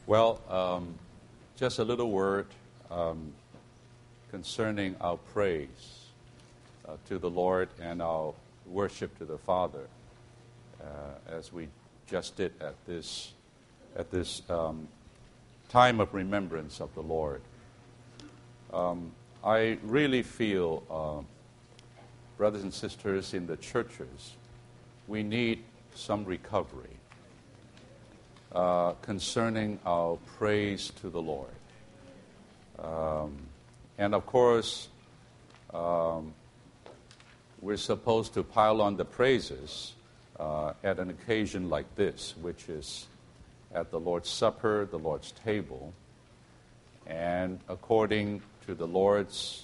Well, just a little word concerning our praise to the Lord and our worship to the Father, as we just did at this time of remembrance of the Lord. I really feel, brothers and sisters in the churches, we need some recovery concerning our praise to the Lord. And of course, we're supposed to pile on the praises at an occasion like this, which is at the Lord's Supper, the Lord's table, and according to the Lord's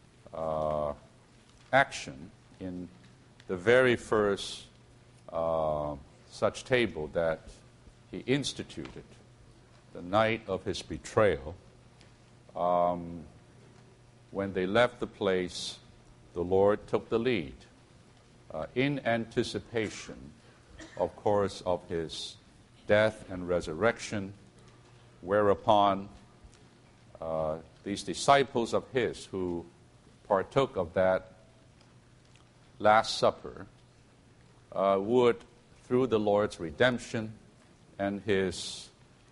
action in the very first such table that He instituted, the night of His betrayal. When they left the place, the Lord took the lead in anticipation, of course, of His death and resurrection, whereupon these disciples of His who partook of that Last Supper would, through the Lord's redemption and His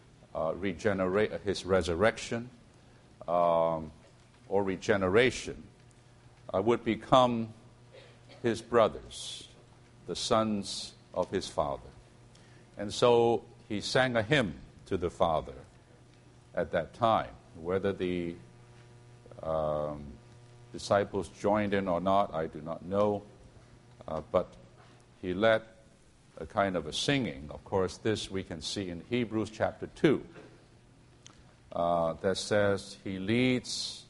His resurrection or regeneration, would become His brothers, the sons of His Father. And so He sang a hymn to the Father at that time. Whether the disciples joined in or not, I do not know. But He led a kind of a singing. Of course, this we can see in Hebrews chapter 2. That says He leads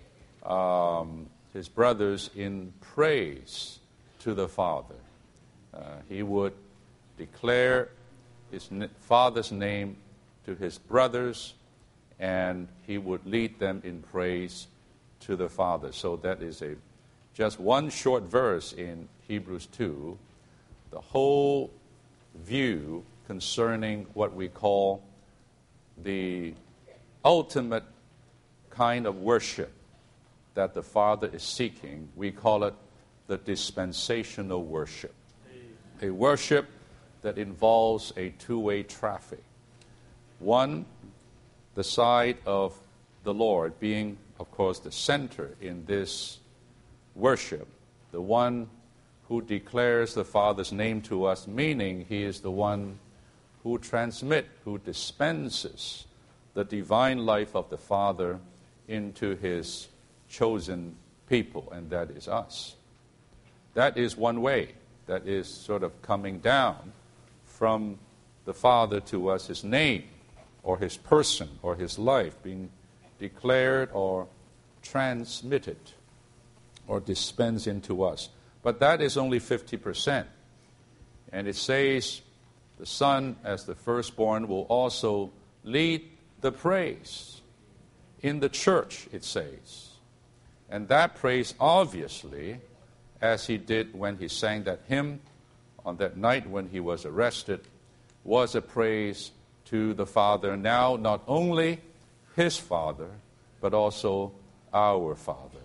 His brothers in praise to the Father. He would declare His Father's name to His brothers, and He would lead them in praise to the Father. So that is just one short verse in Hebrews 2. The whole view concerning what we call the ultimate kind of worship that the Father is seeking, we call it the dispensational worship. A worship that involves a two-way traffic. One, the side of the Lord being, of course, the center in this worship, the one who declares the Father's name to us, meaning He is the one who who dispenses the divine life of the Father into His chosen people, and that is us. That is one way. That is sort of coming down from the Father to us, His name, or His person, or His life being declared or transmitted or dispensed into us. But that is only 50%. And it says the Son, as the firstborn, will also lead the praise in the church, it says. And that praise, obviously, as He did when He sang that hymn on that night when He was arrested, was a praise to the Father, now not only His Father, but also our Father.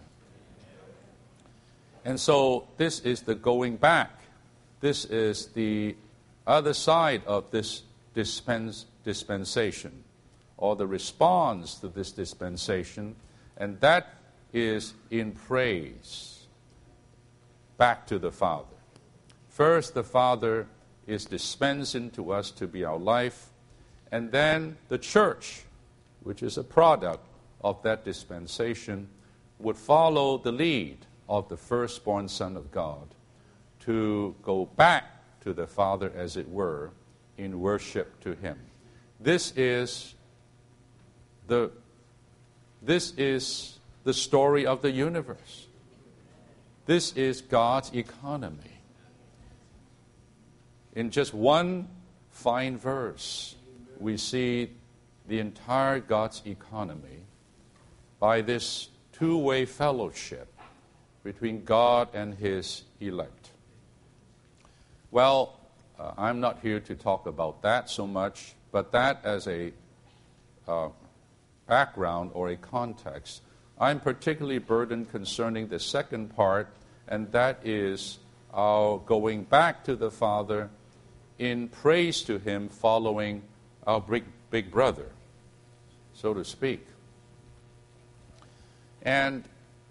And so this is the going back. This is the other side of this dispensation, or the response to this dispensation, and that is in praise back to the Father. First, the Father is dispensing to us to be our life, and then the church, which is a product of that dispensation, would follow the lead of the firstborn Son of God to go back to the Father, as it were, in worship to Him. This is the story of the universe. This is God's economy. In just one fine verse, we see the entire God's economy by this two-way fellowship between God and His elect. Well, I'm not here to talk about that so much, but that as a background or a context. I'm particularly burdened concerning the second part, and that is our going back to the Father in praise to Him following our big brother, so to speak. And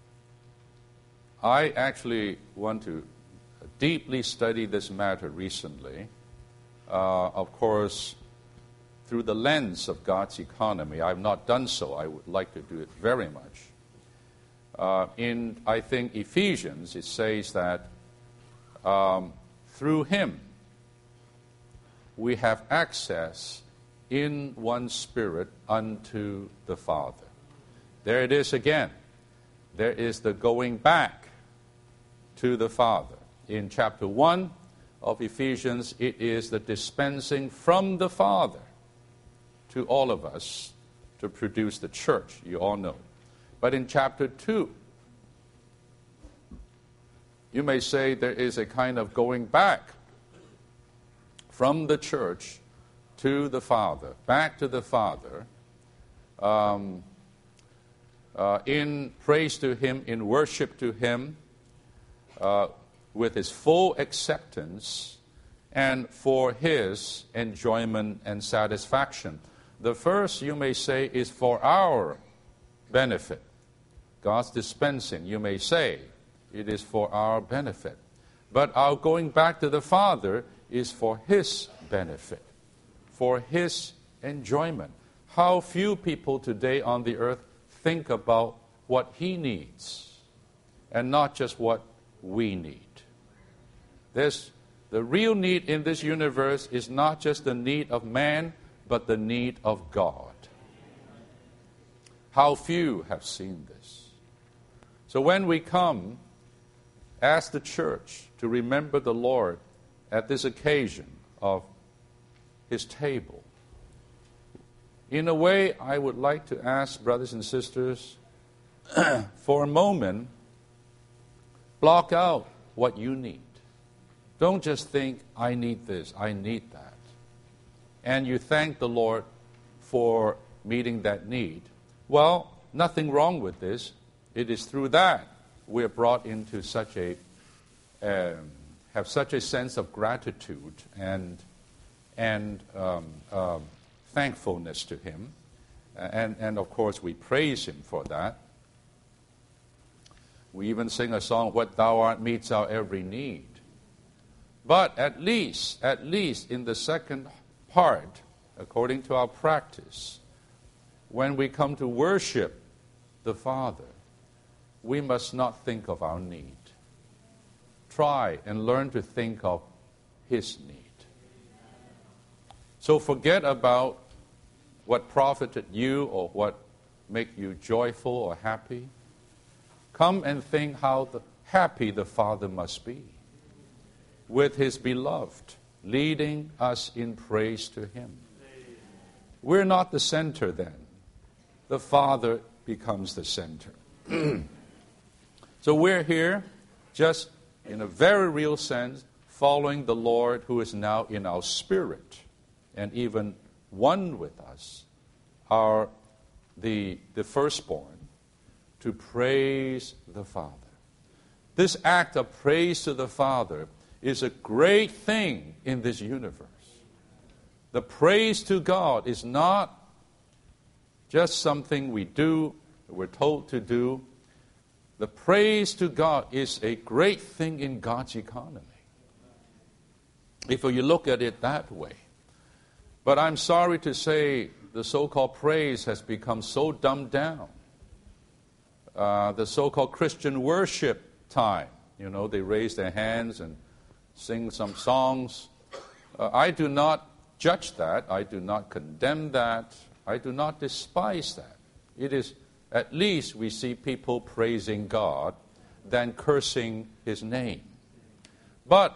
I actually want to deeply study this matter recently, of course, through the lens of God's economy. I've not done so. I would like to do it very much. In, I think, Ephesians, it says that through Him we have access in one Spirit unto the Father. There it is again. There is the going back to the Father. In chapter 1 of Ephesians, it is the dispensing from the Father to all of us to produce the church, you all know. But in chapter 2, you may say there is a kind of going back from the church to the Father, back to the Father, in praise to Him, in worship to Him, with His full acceptance and for His enjoyment and satisfaction. The first, you may say, is for our benefit. God's dispensing, you may say, it is for our benefit. But our going back to the Father is for His benefit, for His enjoyment. How few people today on the earth think about what He needs and not just what we need. The real need in this universe is not just the need of man, but the need of God. How few have seen this. So when we come as the church to remember the Lord at this occasion of His table, in a way, I would like to ask brothers and sisters, for a moment, block out what you need. Don't just think, I need this, I need that. And you thank the Lord for meeting that need. Well, nothing wrong with this. It is through that we are brought into such a, have such a sense of gratitude and thankfulness to Him. And of course, we praise Him for that. We even sing a song, What Thou Art meets our every need. But at least in the second part, according to our practice, when we come to worship the Father, we must not think of our need. Try and learn to think of His need. So forget about what profited you or what make you joyful or happy. Come and think how happy the Father must be with His beloved, leading us in praise to Him. We're not the center then. The Father becomes the center. So we're here just in a very real sense following the Lord who is now in our spirit and even one with us, the firstborn, to praise the Father. This act of praise to the Father is a great thing in this universe. The praise to God is not just something we do, we're told to do. The praise to God is a great thing in God's economy, if you look at it that way. But I'm sorry to say the so-called praise has become so dumbed down. The so-called Christian worship time, they raise their hands and sing some songs. I do not judge that. I do not condemn that. I do not despise that. It is, at least we see people praising God than cursing His name. But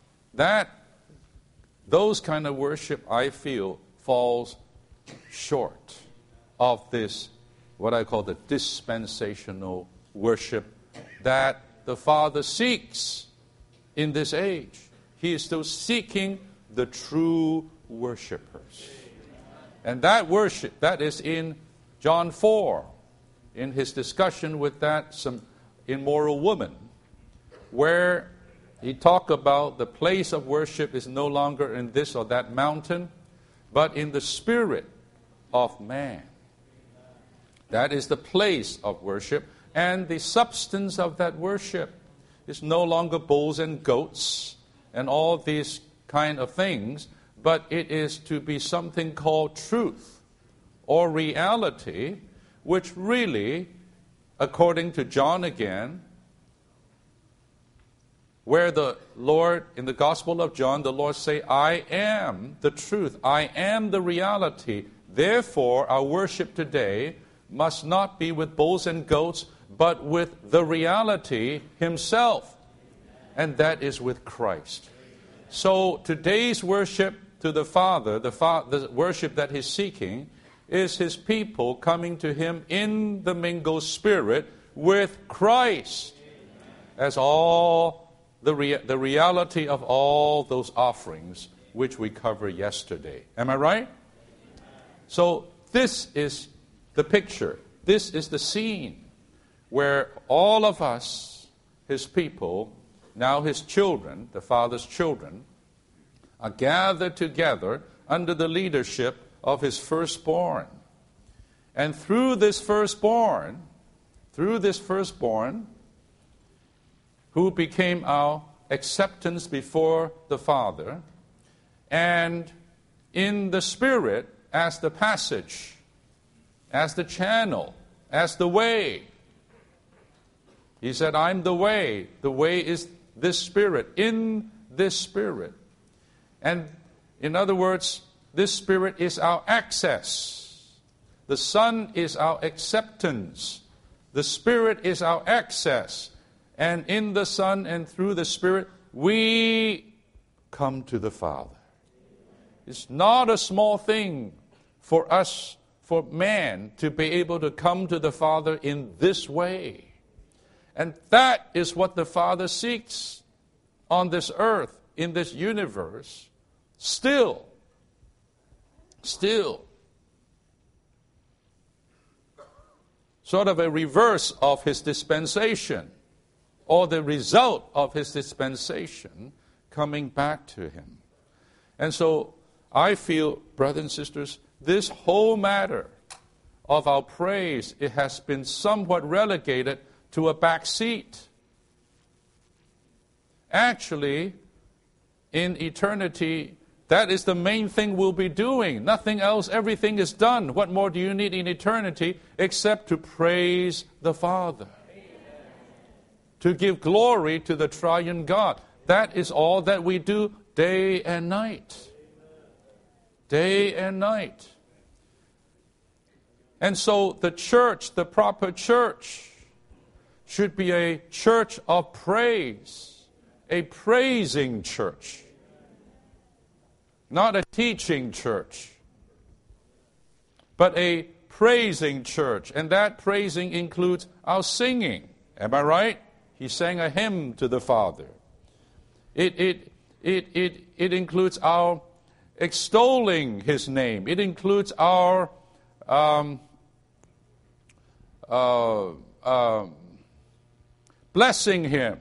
those kind of worship, I feel, falls short of this, what I call the dispensational worship that the Father seeks in this age. He is still seeking the true worshipers. And that worship, that is in John 4, in his discussion with some immoral woman, where he talked about the place of worship is no longer in this or that mountain, but in the spirit of man. That is the place of worship, and the substance of that worship is no longer bulls and goats and all these kind of things, but it is to be something called truth or reality, which really, according to John again, where the Lord, in the Gospel of John, the Lord say, I am the truth, I am the reality. Therefore, our worship today must not be with bulls and goats, but with the reality himself. And that is with Christ. So today's worship to the Father, the worship that he's seeking, is his people coming to him in the mingled spirit with Christ as all the reality of all those offerings which we covered yesterday. Am I right? So this is the picture. This is the scene where all of us, his people, now his children, the Father's children, are gathered together under the leadership of his firstborn. And through this firstborn, who became our acceptance before the Father, and in the Spirit as the passage, as the channel, as the way. He said, I'm the way. The way is this Spirit, in this Spirit. And in other words, this Spirit is our access. The Son is our acceptance. The Spirit is our access. And in the Son and through the Spirit, we come to the Father. It's not a small thing for us, for man, to be able to come to the Father in this way. And that is what the Father seeks on this earth, in this universe, still. Sort of a reverse of his dispensation, or the result of his dispensation coming back to him. And so I feel, brothers and sisters, this whole matter of our praise, it has been somewhat relegated to a back seat. Actually, in eternity, that is the main thing we'll be doing. Nothing else, everything is done. What more do you need in eternity except to praise the Father? To give glory to the triune God. That is all that we do day and night. Day and night. And so the church, the proper church, should be a church of praise, a praising church, not a teaching church, but a praising church. And that praising includes our singing. Am I right? He sang a hymn to the Father. It includes our extolling his name. It includes our blessing him,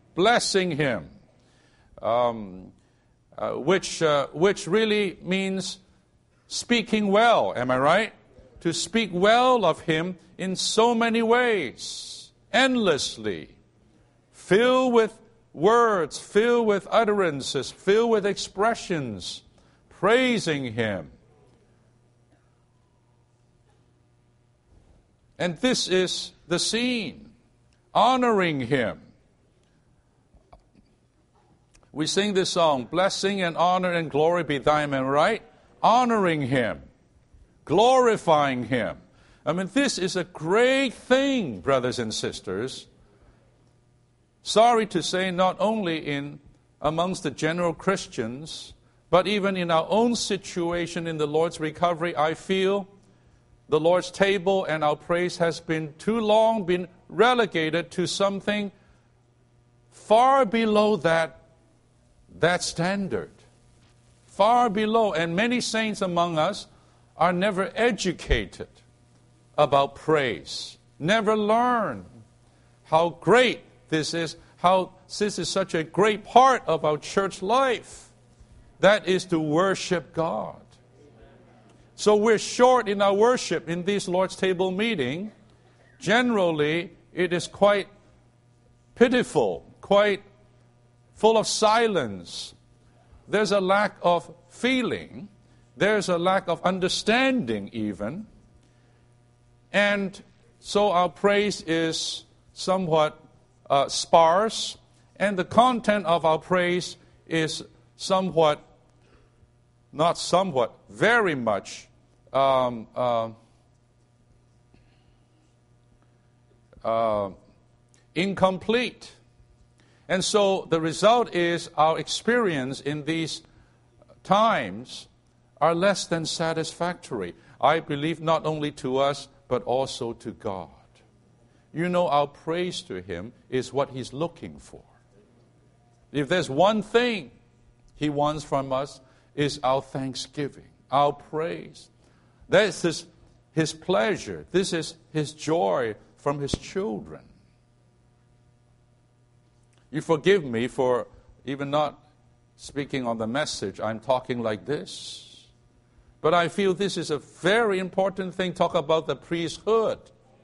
which really means speaking well. Am I right? To speak well of him in so many ways, endlessly, filled with words, filled with utterances, filled with expressions, praising him. And this is the scene, honoring him. We sing this song, blessing and honor and glory be thine, am I right? Honoring him, glorifying him. I mean, this is a great thing, brothers and sisters. Sorry to say, not only amongst the general Christians, but even in our own situation in the Lord's recovery, I feel the Lord's table and our praise has been too long been relegated to something far below that standard. Far below. And many saints among us are never educated about praise, never learn how great this is, how this is such a great part of our church life. That is to worship God. So we're short in our worship in this Lord's table meeting. Generally, it is quite pitiful, quite full of silence. There's a lack of feeling. There's a lack of understanding even. And so our praise is somewhat sparse, and the content of our praise is very much incomplete. And so the result is our experience in these times are less than satisfactory. I believe not only to us, but also to God. You know, our praise to Him is what He's looking for. If there's one thing He wants from us, is our thanksgiving, our praise. This is His pleasure. This is His joy from His children. You forgive me for even not speaking on the message. I'm talking like this. But I feel this is a very important thing. Talk about the priesthood.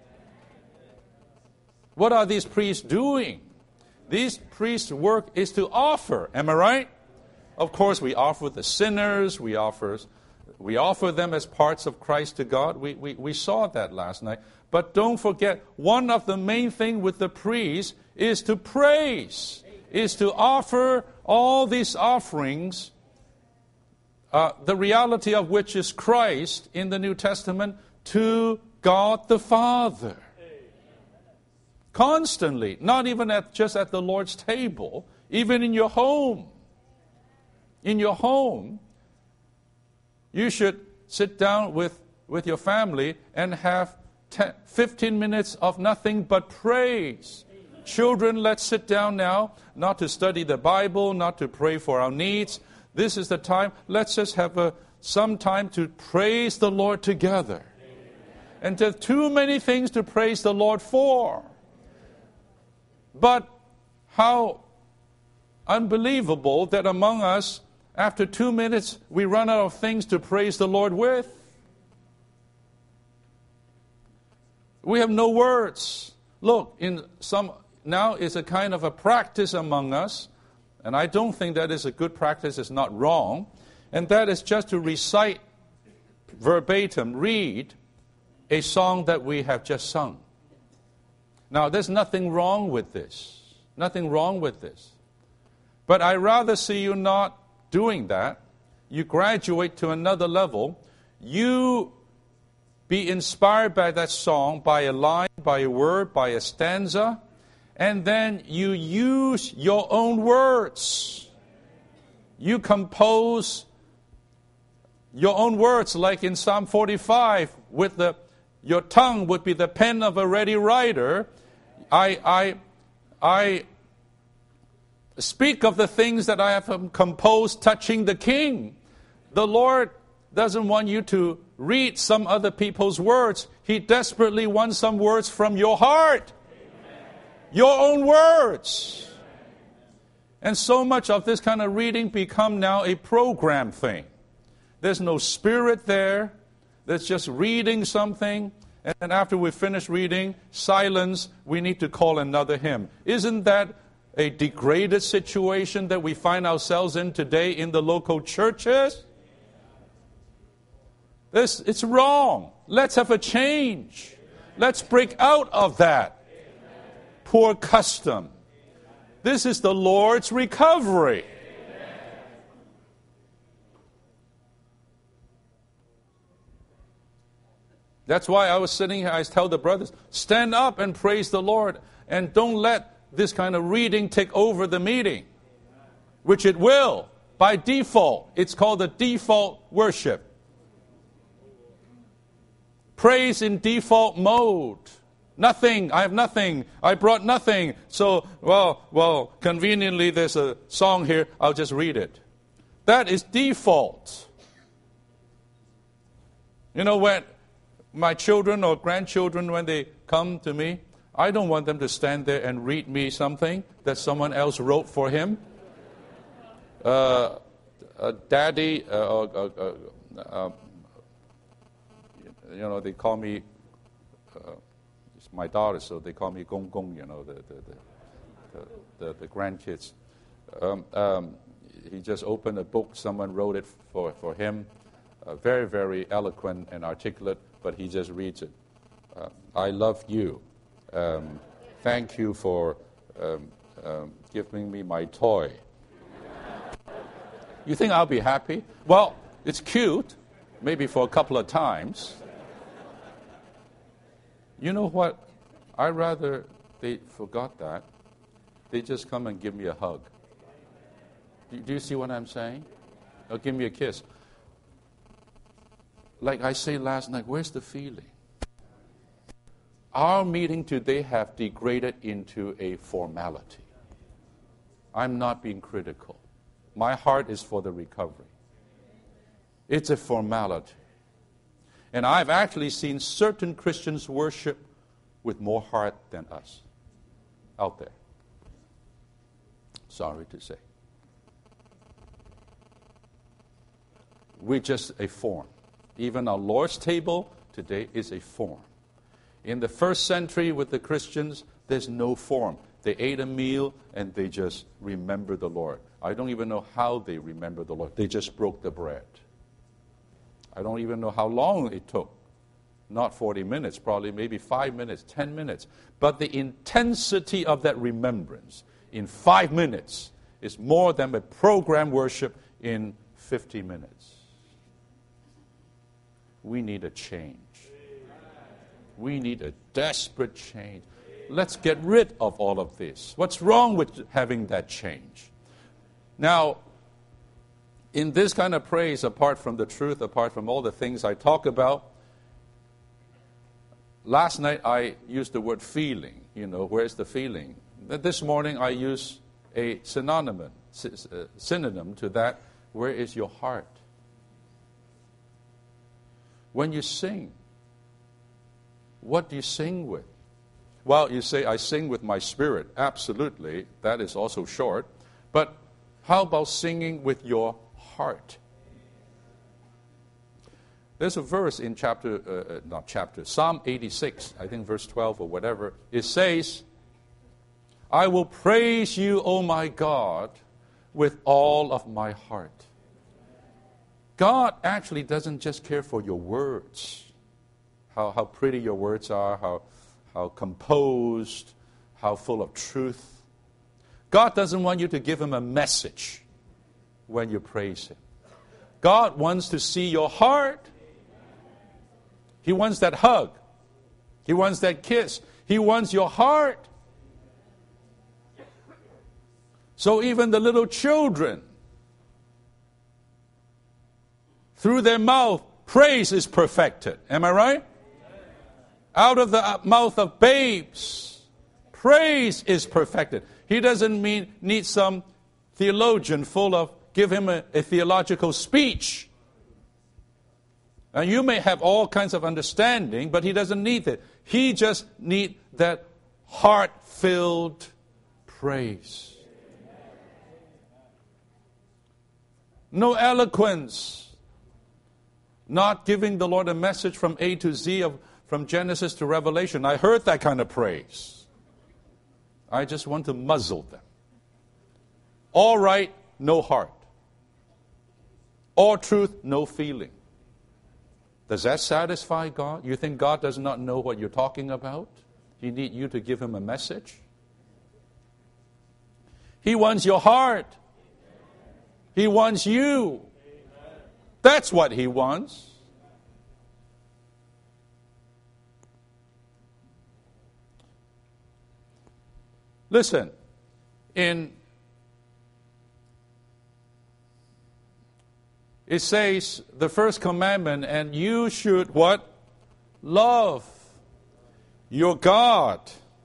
What are these priests doing? These priests' work is to offer. Am I right? Of course, we offer the sinners. We offer them as parts of Christ to God. We saw that last night. But don't forget, one of the main things with the priests is to praise, is to offer all these offerings, the reality of which is Christ in the New Testament, to God the Father. Constantly, not even just at the Lord's table, even in your home. In your home, you should sit down with your family and have 15 minutes of nothing but praise. Children, let's sit down now, not to study the Bible, not to pray for our needs. This is the time. Let's just have some time to praise the Lord together. And there's too many things to praise the Lord for. But how unbelievable that among us, after 2 minutes, we run out of things to praise the Lord with. We have no words. Look, now is a kind of a practice among us, and I don't think that is a good practice, it's not wrong, and that is just to recite verbatim, read a song that we have just sung. Now, there's nothing wrong with this. Nothing wrong with this. But I rather see you not doing that. You graduate to another level. You be inspired by that song, by a line, by a word, by a stanza, and then you use your own words. You compose your own words, like in Psalm 45, your tongue would be the pen of a ready writer. I speak of the things that I have composed touching the King. The Lord doesn't want you to read some other people's words. He desperately wants some words from your heart. Amen. Your own words. Amen. And so much of this kind of reading become now a program thing. There's no spirit there. There's just reading something. And after we finish reading, silence, we need to call another hymn. Isn't that a degraded situation that we find ourselves in today in the local churches? It's wrong. Let's have a change. Let's break out of that poor custom. This is the Lord's recovery. That's why I was sitting here, I tell the brothers, stand up and praise the Lord, and don't let this kind of reading take over the meeting, which it will. By default, it's called the default worship. Praise in default mode. Nothing, I have nothing, I brought nothing. So, well, conveniently there's a song here, I'll just read it. That is default. You know, when my children or grandchildren, when they come to me, I don't want them to stand there and read me something that someone else wrote for him. Daddy, you know, they call me, it's my daughter, so they call me Gong Gong, you know, the grandkids. He just opened a book, someone wrote it for him. Very, very eloquent and articulate, but he just reads it. I love you. Thank you for giving me my toy. You think I'll be happy? Well, it's cute, maybe for a couple of times. You know what? I'd rather they forgot that. They just come and give me a hug. Do you see what I'm saying? Or give me a kiss. Like I said last night, where's the feeling? Our meeting today have degraded into a formality. I'm not being critical. My heart is for the recovery. It's a formality. And I've actually seen certain Christians worship with more heart than us out there. Sorry to say. We're just a form. Even our Lord's table today is a form. In the first century with the Christians, there's no form. They ate a meal and they just remember the Lord. I don't even know how they remember the Lord. They just broke the bread. I don't even know how long it took. Not 40 minutes, probably maybe 5 minutes, 10 minutes. But the intensity of that remembrance in 5 minutes is more than a program worship in 50 minutes. We need a change. We need a desperate change. Let's get rid of all of this. What's wrong with having that change? Now, in this kind of praise, apart from the truth, apart from all the things I talk about, last night I used the word feeling. You know, where's the feeling? This morning I use a synonym to that. Where is your heart? When you sing, what do you sing with? Well, you say, I sing with my spirit. Absolutely. That is also short. But how about singing with your heart? There's a verse in Psalm 86, I think verse 12 or whatever. It says, I will praise you, O my God, with all of my heart. God actually doesn't just care for your words, how pretty your words are, how composed, how full of truth. God doesn't want you to give him a message when you praise him. God wants to see your heart. He wants that hug. He wants that kiss. He wants your heart. So even the little children, through their mouth, praise is perfected. Am I right? Out of the mouth of babes, praise is perfected. He doesn't need some theologian give him a theological speech. And you may have all kinds of understanding, but he doesn't need it. He just needs that heart-filled praise. No eloquence. Not giving the Lord a message from A to Z, from Genesis to Revelation. I heard that kind of praise. I just want to muzzle them. All right, no heart. All truth, no feeling. Does that satisfy God? You think God does not know what you're talking about? He needs you to give him a message? He wants your heart. He wants you. That's what he wants. Listen, it says, the first commandment, and you should what? Love your God.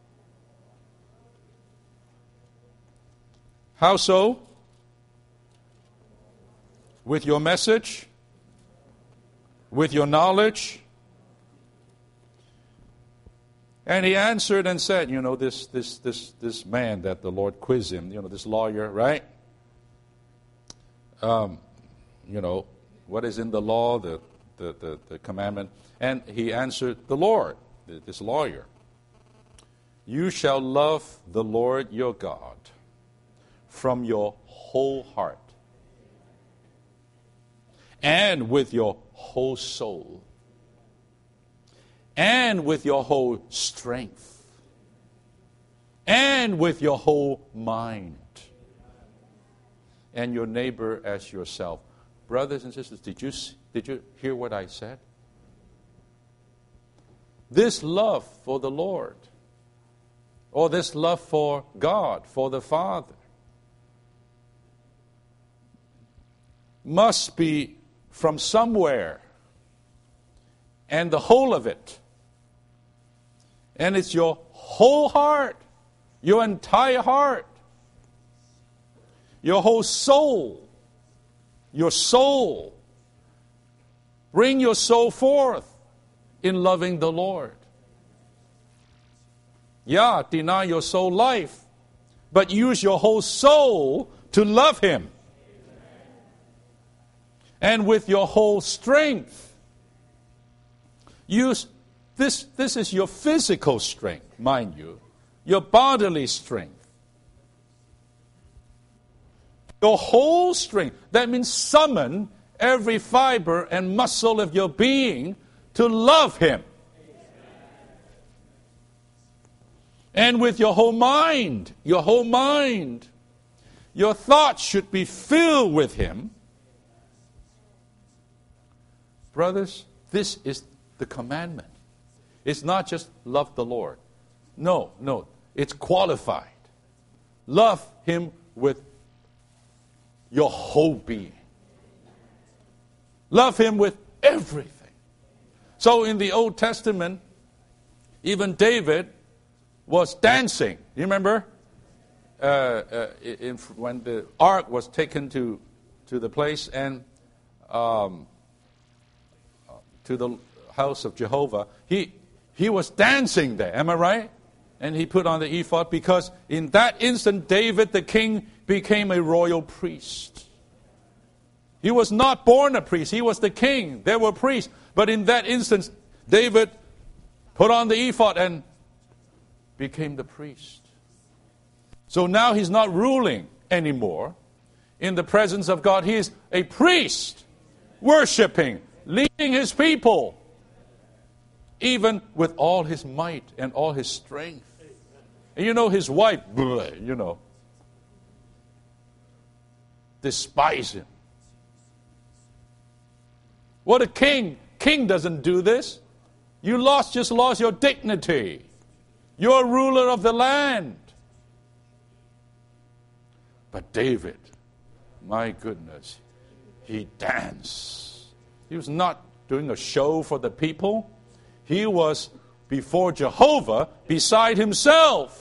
How so? With your message, with your knowledge? And he answered and said, this man that the Lord quizzed him, this lawyer, right? What is in the law, the commandment? And he answered the Lord, this lawyer. You shall love the Lord your God from your whole heart and with your whole soul and with your whole strength and with your whole mind, and your neighbor as yourself. Brothers and sisters, did you hear what I said? This love for the Lord, or this love for God, for the Father, must be from somewhere, and the whole of it. And it's your whole heart, your entire heart, your whole soul, your soul. Bring your soul forth in loving the Lord. Yeah, deny your soul life, but use your whole soul to love Him. And with your whole strength. Use this is your physical strength, mind you, your bodily strength. Your whole strength. That means summon every fiber and muscle of your being to love Him. And with your whole mind, your thoughts should be filled with Him. Brothers, this is the commandment. It's not just love the Lord. No, it's qualified. Love Him with your whole being. Love Him with everything. So in the Old Testament, even David was dancing. You remember? When the ark was taken to the place and to the house of Jehovah, he was dancing there. Am I right? And he put on the ephod because in that instant David the king became a royal priest. He was not born a priest. He was the king. There were priests. But in that instance, David put on the ephod and became the priest. So now he's not ruling anymore. In the presence of God, he is a priest, worshiping, leading his people, even with all his might and all his strength. And his wife, despise him. What a king. King doesn't do this. You just lost your dignity. You're a ruler of the land. But David, my goodness, he danced. He was not doing a show for the people. He was before Jehovah, beside himself.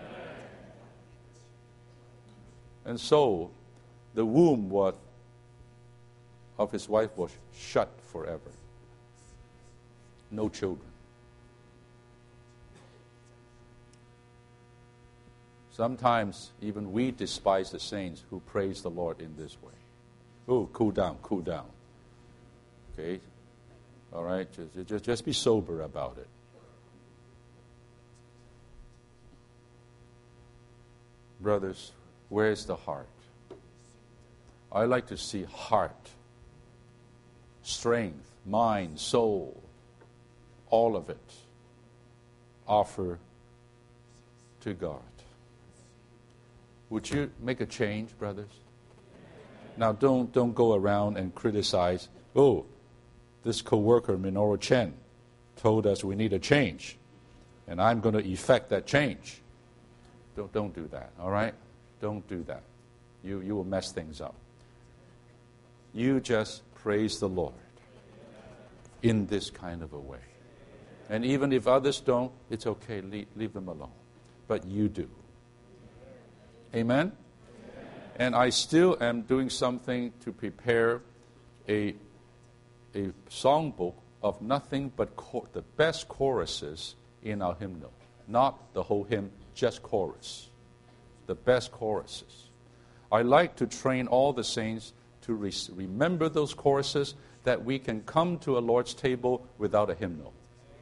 And so, the womb of his wife was shut forever. No children. Sometimes even we despise the saints who praise the Lord in this way. Oh, cool down. Okay? All right? Just be sober about it. Brothers, where's the heart? I like to see heart, strength, mind, soul, all of it offer to God. Would you make a change, brothers? Now, don't go around and criticize. Oh, this co-worker, Minoru Chen, told us we need a change, and I'm going to effect that change. Don't do that, all right? Don't do that. You will mess things up. You just praise the Lord in this kind of a way. And even if others don't, it's okay. Leave them alone. But you do. Amen? And I still am doing something to prepare a a songbook of nothing but the best choruses in our hymnal. Not the whole hymn, just chorus. The best choruses. I like to train all the saints to remember those choruses, that we can come to a Lord's table without a hymnal.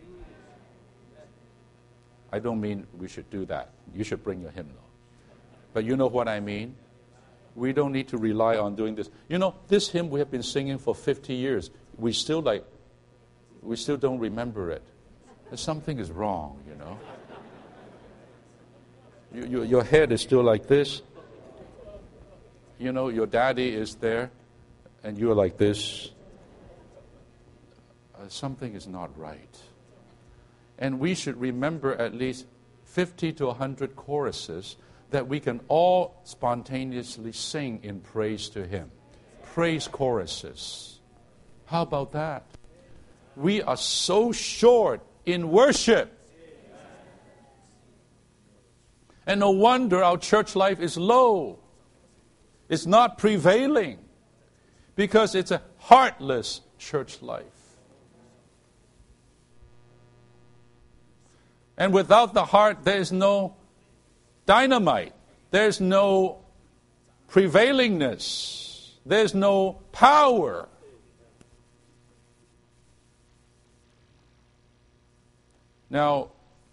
I don't mean we should do that. You should bring your hymnal. But you know what I mean? We don't need to rely on doing this. You know, this hymn we have been singing for 50 years. We still don't remember it. Something is wrong, you know. Your head is still like this. You know, your daddy is there, and you're like this. Something is not right. And we should remember at least 50 to 100 choruses that we can all spontaneously sing in praise to Him. Praise choruses. How about that? We are so short in worship. And no wonder our church life is low. It's not prevailing. Because it's a heartless church life. And without the heart, there is no dynamite. There's no prevailingness. There's no power. Now,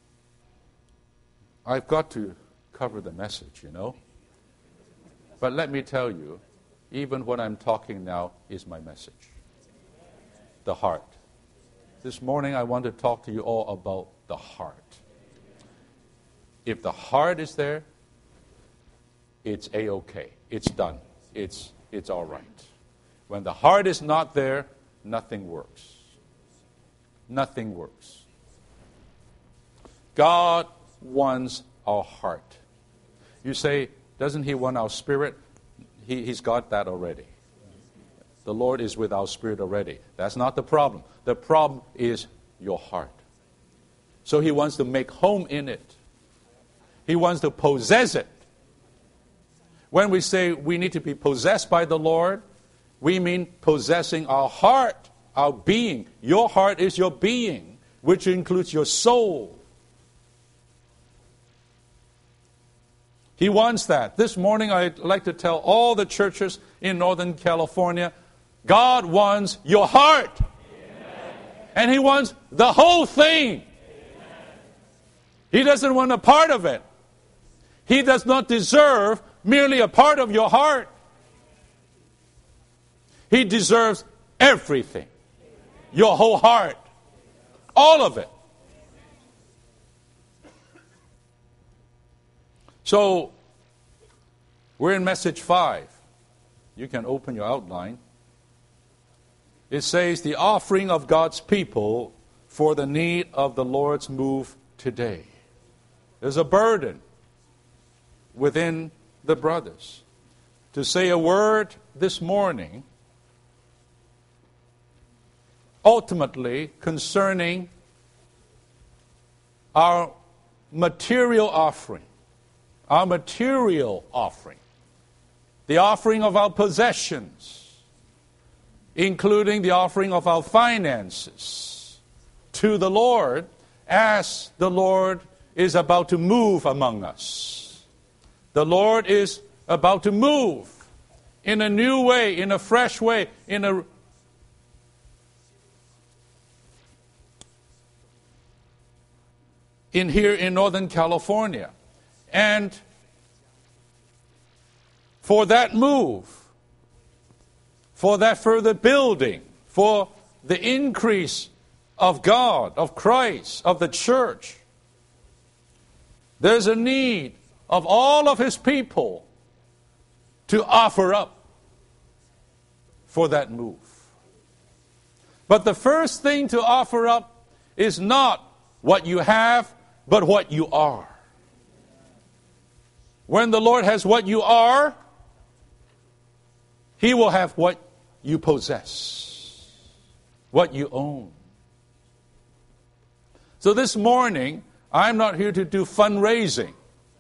I've got to cover the message, you know. But let me tell you, even what I'm talking now is my message. The heart. This morning I want to talk to you all about the heart. If the heart is there, it's A-okay. It's done. It's all right. When the heart is not there, nothing works. Nothing works. God wants our heart. You say, doesn't He want our spirit? He's got that already. The Lord is with our spirit already. That's not the problem. The problem is your heart. So He wants to make home in it. He wants to possess it. When we say we need to be possessed by the Lord, we mean possessing our heart, our being. Your heart is your being, which includes your soul. He wants that. This morning I'd like to tell all the churches in Northern California, God wants your heart. Amen. And He wants the whole thing. Amen. He doesn't want a part of it. He does not deserve merely a part of your heart. He deserves everything. Your whole heart. All of it. So, we're in message 5. You can open your outline. It says, the offering of God's people for the need of the Lord's move today. There's a burden within the brothers to say a word this morning ultimately concerning our material offering. Our material offering. The offering of our possessions, including the offering of our finances to the Lord as the Lord is about to move among us. The Lord is about to move in a new way, in a fresh way, in here in Northern California. And for that move, for that further building, for the increase of God, of Christ, of the church, there's a need of all of His people to offer up for that move. But the first thing to offer up is not what you have, but what you are. When the Lord has what you are, He will have what you possess, what you own. So this morning, I'm not here to do fundraising.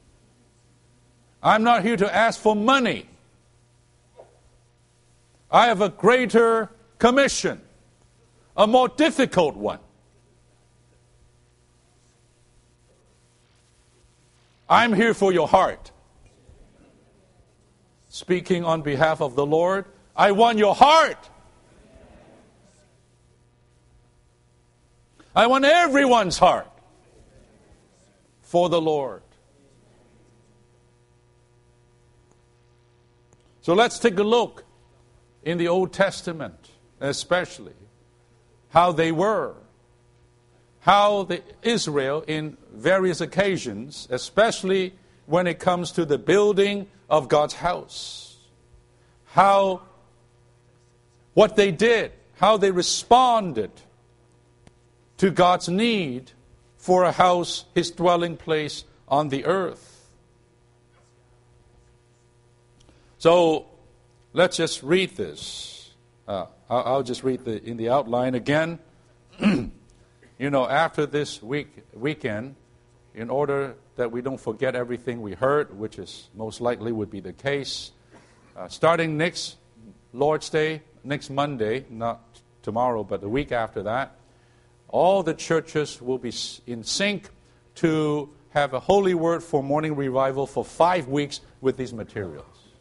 I'm not here to ask for money. I have a greater commission a more difficult one. I'm here for your heart. Speaking on behalf of the Lord, I want your heart. I want everyone's heart for the Lord. So let's take a look in the Old Testament, especially how they were. How Israel, in various occasions, especially when it comes to the building of God's house, what they did, how they responded to God's need for a house, His dwelling place on the earth. So, let's just read this. I'll just read in the outline again. After this weekend, in order that we don't forget everything we heard, which is most likely would be the case, starting next Lord's Day, next Monday, not tomorrow, but the week after that, all the churches will be in sync to have a holy word for morning revival for 5 weeks with these materials.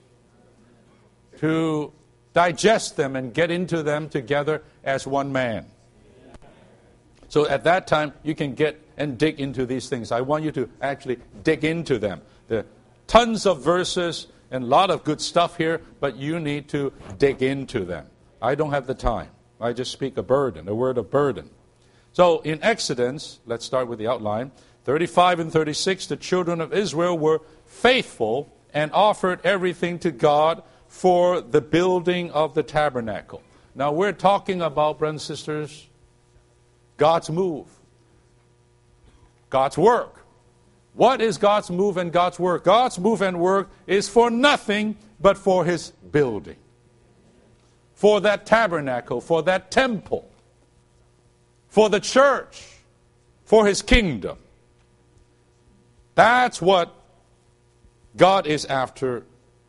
To digest them and get into them together as one man. So at that time, you can get and dig into these things. I want you to actually dig into them. There are tons of verses and a lot of good stuff here, but you need to dig into them. I don't have the time. I just speak a word of burden. So in Exodus, let's start with the outline, 35 and 36, the children of Israel were faithful and offered everything to God for the building of the tabernacle. Now we're talking about, brothers and sisters, God's move. God's work. What is God's move and God's work? God's move and work is for nothing but for His building. For that tabernacle, for that temple, for the church, for His kingdom. That's what God is after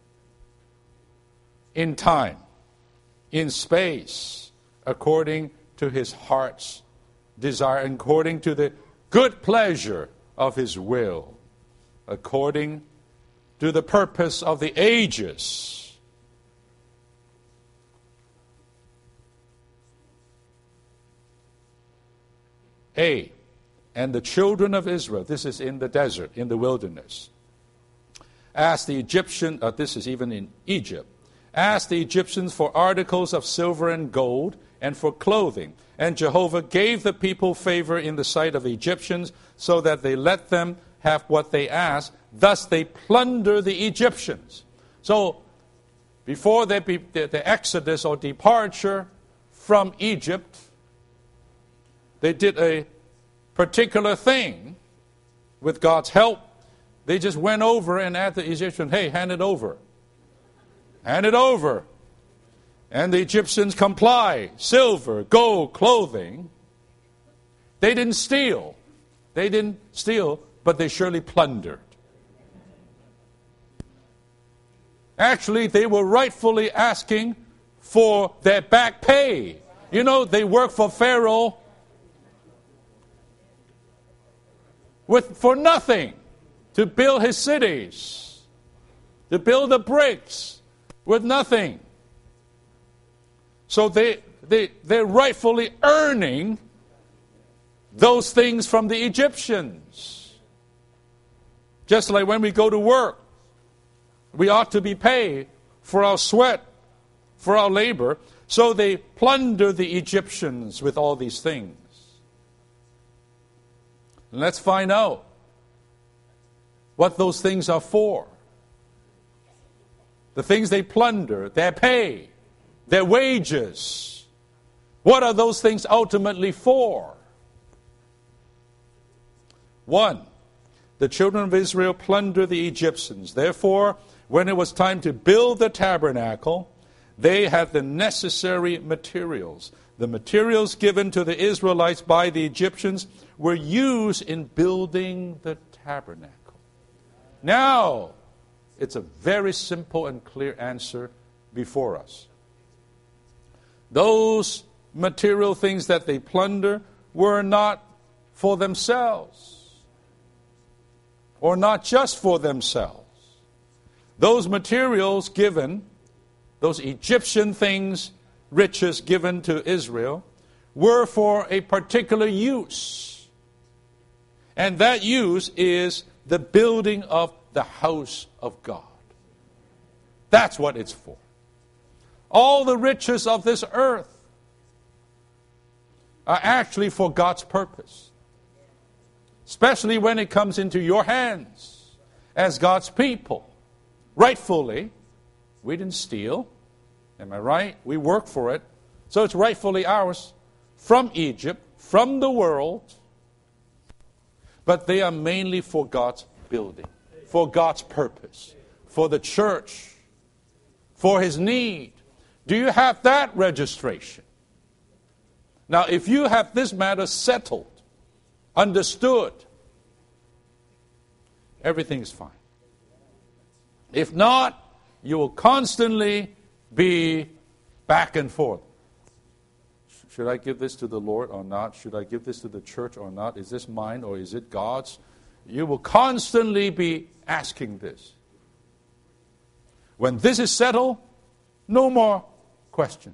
in time, in space, according to His heart's desire, according to the good pleasure of His will, according to the purpose of the ages. And the children of Israel, this is in the desert, in the wilderness, asked the Egyptian, this is even in Egypt, asked the Egyptians for articles of silver and gold and for clothing. And Jehovah gave the people favor in the sight of the Egyptians so that they let them have what they asked. Thus they plunder the Egyptians. So before the exodus or departure from Egypt, they did a particular thing with God's help. They just went over and asked the Egyptian, hey, hand it over. Hand it over. And the Egyptians comply. Silver, gold, clothing. They didn't steal. They didn't steal, but they surely plundered. Actually, they were rightfully asking for their back pay. You know, they worked for Pharaoh for nothing to build his cities, to build the bricks with nothing. So they're rightfully earning those things from the Egyptians. Just like when we go to work, we ought to be paid for our sweat, for our labor. So they plunder the Egyptians with all these things. And let's find out what those things are for. The things they plunder, their pay, their wages. What are those things ultimately for? 1, the children of Israel plundered the Egyptians. Therefore, when it was time to build the tabernacle, they had the necessary materials. The materials given to the Israelites by the Egyptians were used in building the tabernacle. Now, it's a very simple and clear answer before us. Those material things that they plunder were not for themselves, or not just for themselves. Those materials given, those Egyptian things, riches given to Israel, were for a particular use. And that use is the building of the house of God. That's what it's for. All the riches of this earth are actually for God's purpose. Especially when it comes into your hands as God's people. Rightfully, we didn't steal. Am I right? We work for it. So it's rightfully ours from Egypt, from the world. But they are mainly for God's building, for God's purpose, for the church, for His need. Do you have that registration? Now, if you have this matter settled, understood, everything is fine. If not, you will constantly be back and forth. Should I give this to the Lord or not? Should I give this to the church or not? Is this mine or is it God's? You will constantly be asking this. When this is settled, no more questions.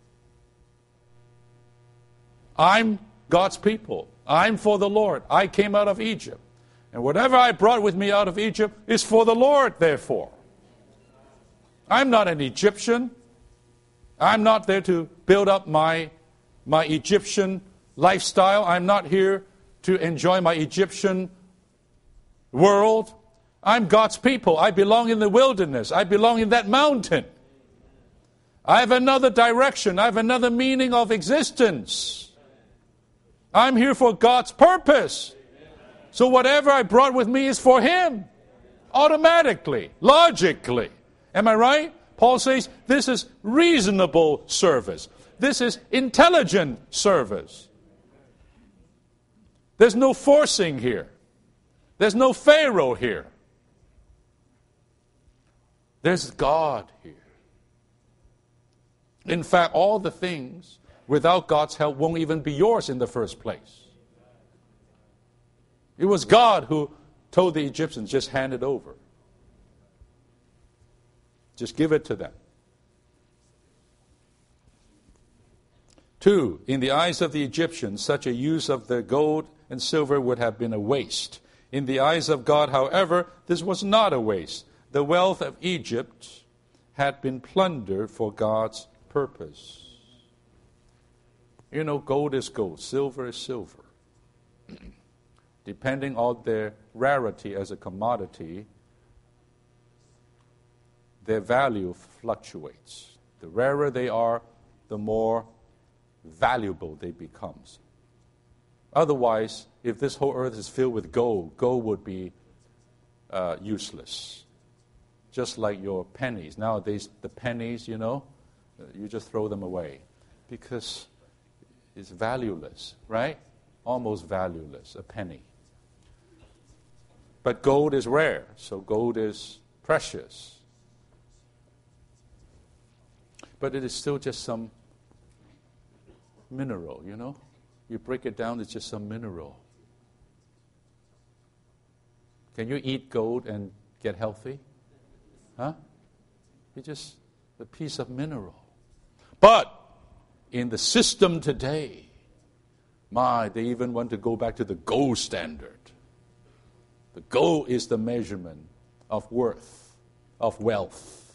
I'm God's people. I'm for the Lord. I came out of Egypt. And whatever I brought with me out of Egypt is for the Lord, therefore. I'm not an Egyptian. I'm not there to build up my Egyptian lifestyle. I'm not here to enjoy my Egyptian world. I'm God's people. I belong in the wilderness. I belong in that mountain. I have another direction. I have another meaning of existence. I'm here for God's purpose. So whatever I brought with me is for Him. Automatically, logically. Am I right? Paul says this is reasonable service. This is intelligent service. There's no forcing here. There's no Pharaoh here. There's God here. In fact, all the things without God's help won't even be yours in the first place. It was God who told the Egyptians, just hand it over. Just give it to them. 2, in the eyes of the Egyptians, such a use of their gold and silver would have been a waste. In the eyes of God, however, this was not a waste. The wealth of Egypt had been plundered for God's purpose. You know, gold is gold, silver is silver. Depending on their rarity as a commodity, their value fluctuates. The rarer they are, the more valuable they become. Otherwise, if this whole earth is filled with gold, gold would be useless. Just like your pennies. Nowadays, the pennies, you just throw them away because it's valueless, right? Almost valueless, a penny. But gold is rare, so gold is precious. But it is still just some mineral, You break it down, it's just some mineral. Can you eat gold and get healthy? Huh? It's just a piece of mineral. But in the system today, they even want to go back to the gold standard. The gold is the measurement of worth, of wealth.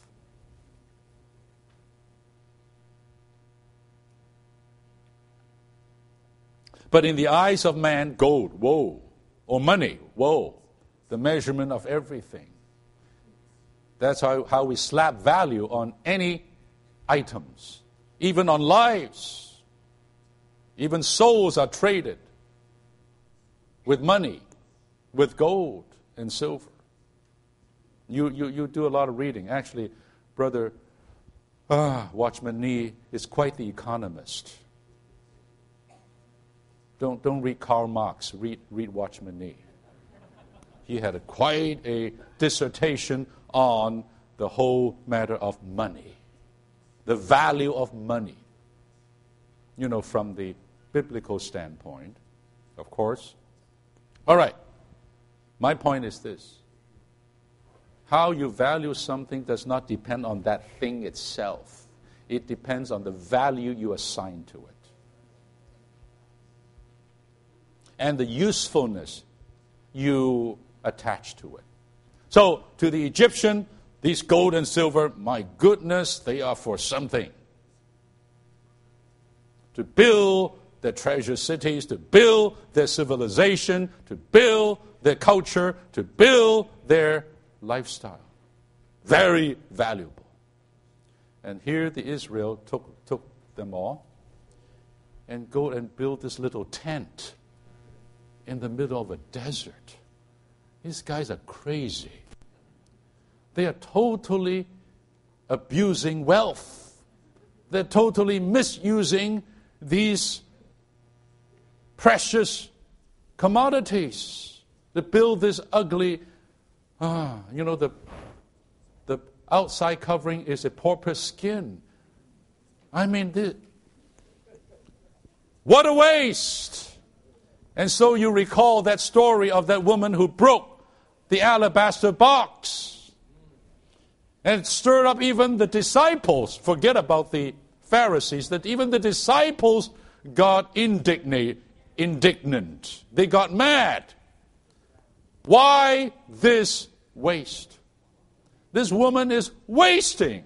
But in the eyes of man, gold, woe. Or money, woe. The measurement of everything. That's how we slap value on any items. Even on lives. Even souls are traded with money, with gold and silver. You do a lot of reading. Actually, Brother Watchman Nee is quite the economist. Don't read Karl Marx. Read Watchman Nee. He had quite a dissertation on the whole matter of money, the value of money. from the biblical standpoint, of course. All right. My point is this. How you value something does not depend on that thing itself. It depends on the value you assign to it. And the usefulness you attach to it. So, to the Egyptian, these gold and silver, my goodness, they are for something. To build their treasure cities, to build their civilization, to build their culture, to build their lifestyle. Very valuable. And here the Israel took them all and go and build this little tent in the middle of a desert. These guys are crazy. They are totally abusing wealth. They're totally misusing these precious commodities to build this ugly, the outside covering is a porpoise skin. I mean, what a waste! And so you recall that story of that woman who broke the alabaster box. And it stirred up even the disciples. Forget about the Pharisees, that even the disciples got indignant. They got mad. Why this waste? This woman is wasting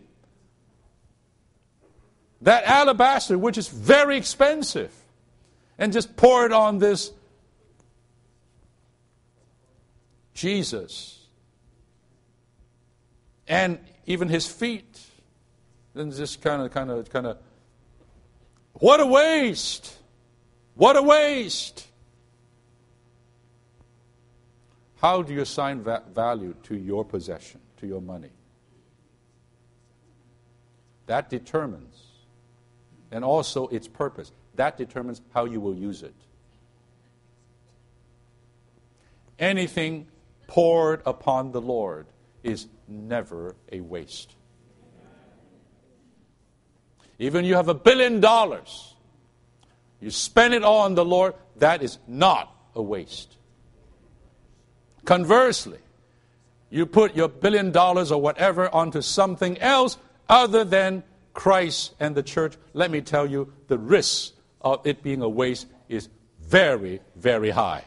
that alabaster, which is very expensive, and just pour it on this Jesus. And even his feet. And just kind of, what a waste! What a waste! How do you assign value to your possession, to your money? That determines, and also its purpose, that determines how you will use it. Anything poured upon the Lord is never a waste. Even you have $1 billion, you spend it all on the Lord, that is not a waste. Conversely, you put your $1 billion or whatever onto something else other than Christ and the church, let me tell you, the risk of it being a waste is very, very high.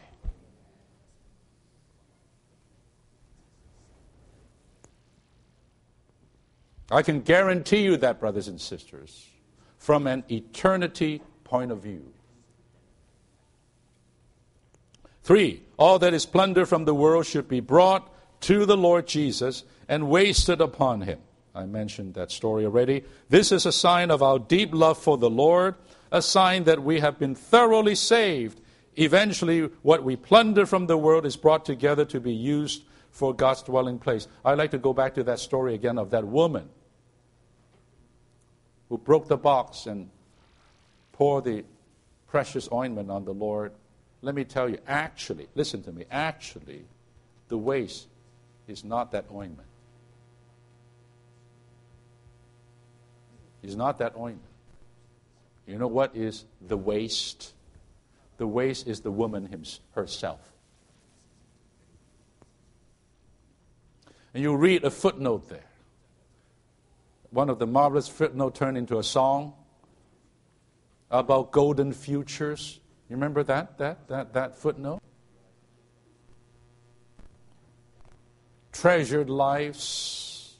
I can guarantee you that, brothers and sisters, from an eternity point of view. 3, all that is plunder from the world should be brought to the Lord Jesus and wasted upon him. I mentioned that story already. This is a sign of our deep love for the Lord, a sign that we have been thoroughly saved. Eventually, what we plunder from the world is brought together to be used for God's dwelling place. I'd like to go back to that story again of that woman who broke the box and poured the precious ointment on the Lord. Let me tell you, actually, listen to me, actually, the waste is not that ointment. It's not that ointment. You know what is the waste? The waste is the woman herself. And you read a footnote there. One of the marvelous footnotes turned into a song about golden futures. You remember that footnote? Treasured lives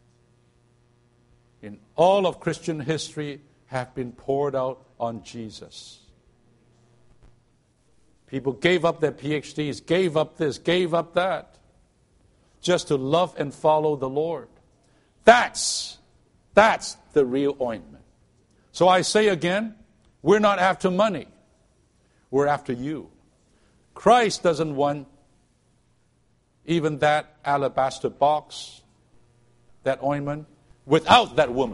in all of Christian history have been poured out on Jesus. People gave up their PhDs, gave up this, gave up that, just to love and follow the Lord. That's the real ointment. So I say again, we're not after money. We're after you. Christ doesn't want even that alabaster box, that ointment, without that woman.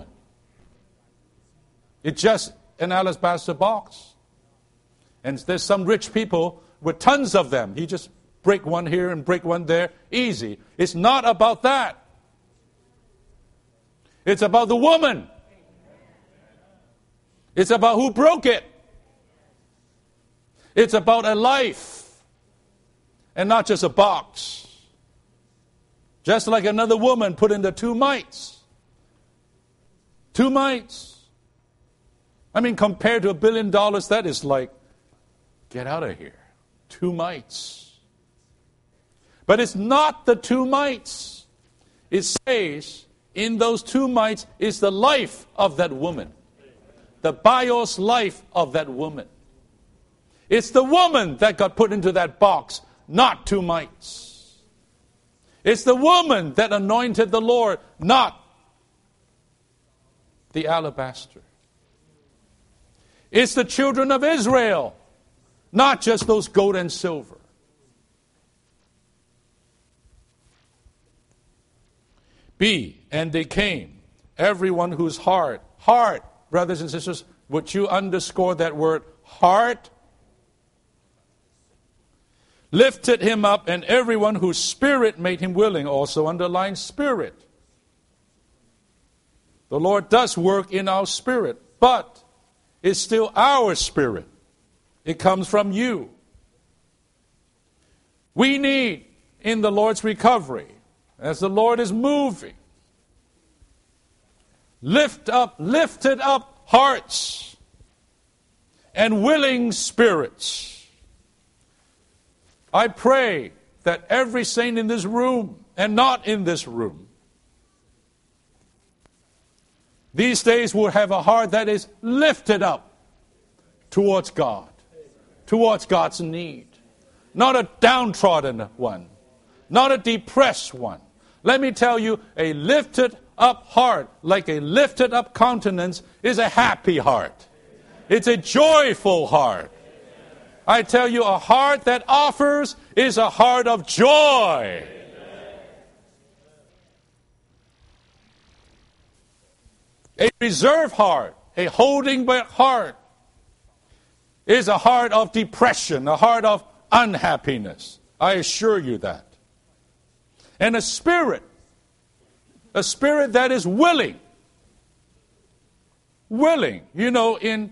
It's just an alabaster box. And there's some rich people with tons of them. He just break one here and break one there. Easy. It's not about that. It's about the woman. It's about who broke it. It's about a life and not just a box. Just like another woman put in the 2 mites. 2 mites. I mean, compared to $1 billion, that is like, get out of here. 2 mites. But it's not the 2 mites. It says, in those 2 mites is the life of that woman. The bios life of that woman. It's the woman that got put into that box, not 2 mites. It's the woman that anointed the Lord, not the alabaster. It's the children of Israel, not just those gold and silver. B, and they came, everyone whose heart, brothers and sisters, would you underscore that word, heart? Lifted him up, and everyone whose spirit made him willing, also underline spirit. The Lord does work in our spirit, but it's still our spirit. It comes from you. We need, in the Lord's recovery, as the Lord is moving, lifted up hearts and willing spirits. I pray that every saint in this room and not in this room these days will have a heart that is lifted up towards God, towards God's need. Not a downtrodden one, not a depressed one. Let me tell you, a lifted up heart, like a lifted up countenance, is a happy heart. It's a joyful heart. I tell you, a heart that offers is a heart of joy. A reserved heart, a holding back heart, is a heart of depression, a heart of unhappiness. I assure you that. And a spirit that is willing. Willing. You know, in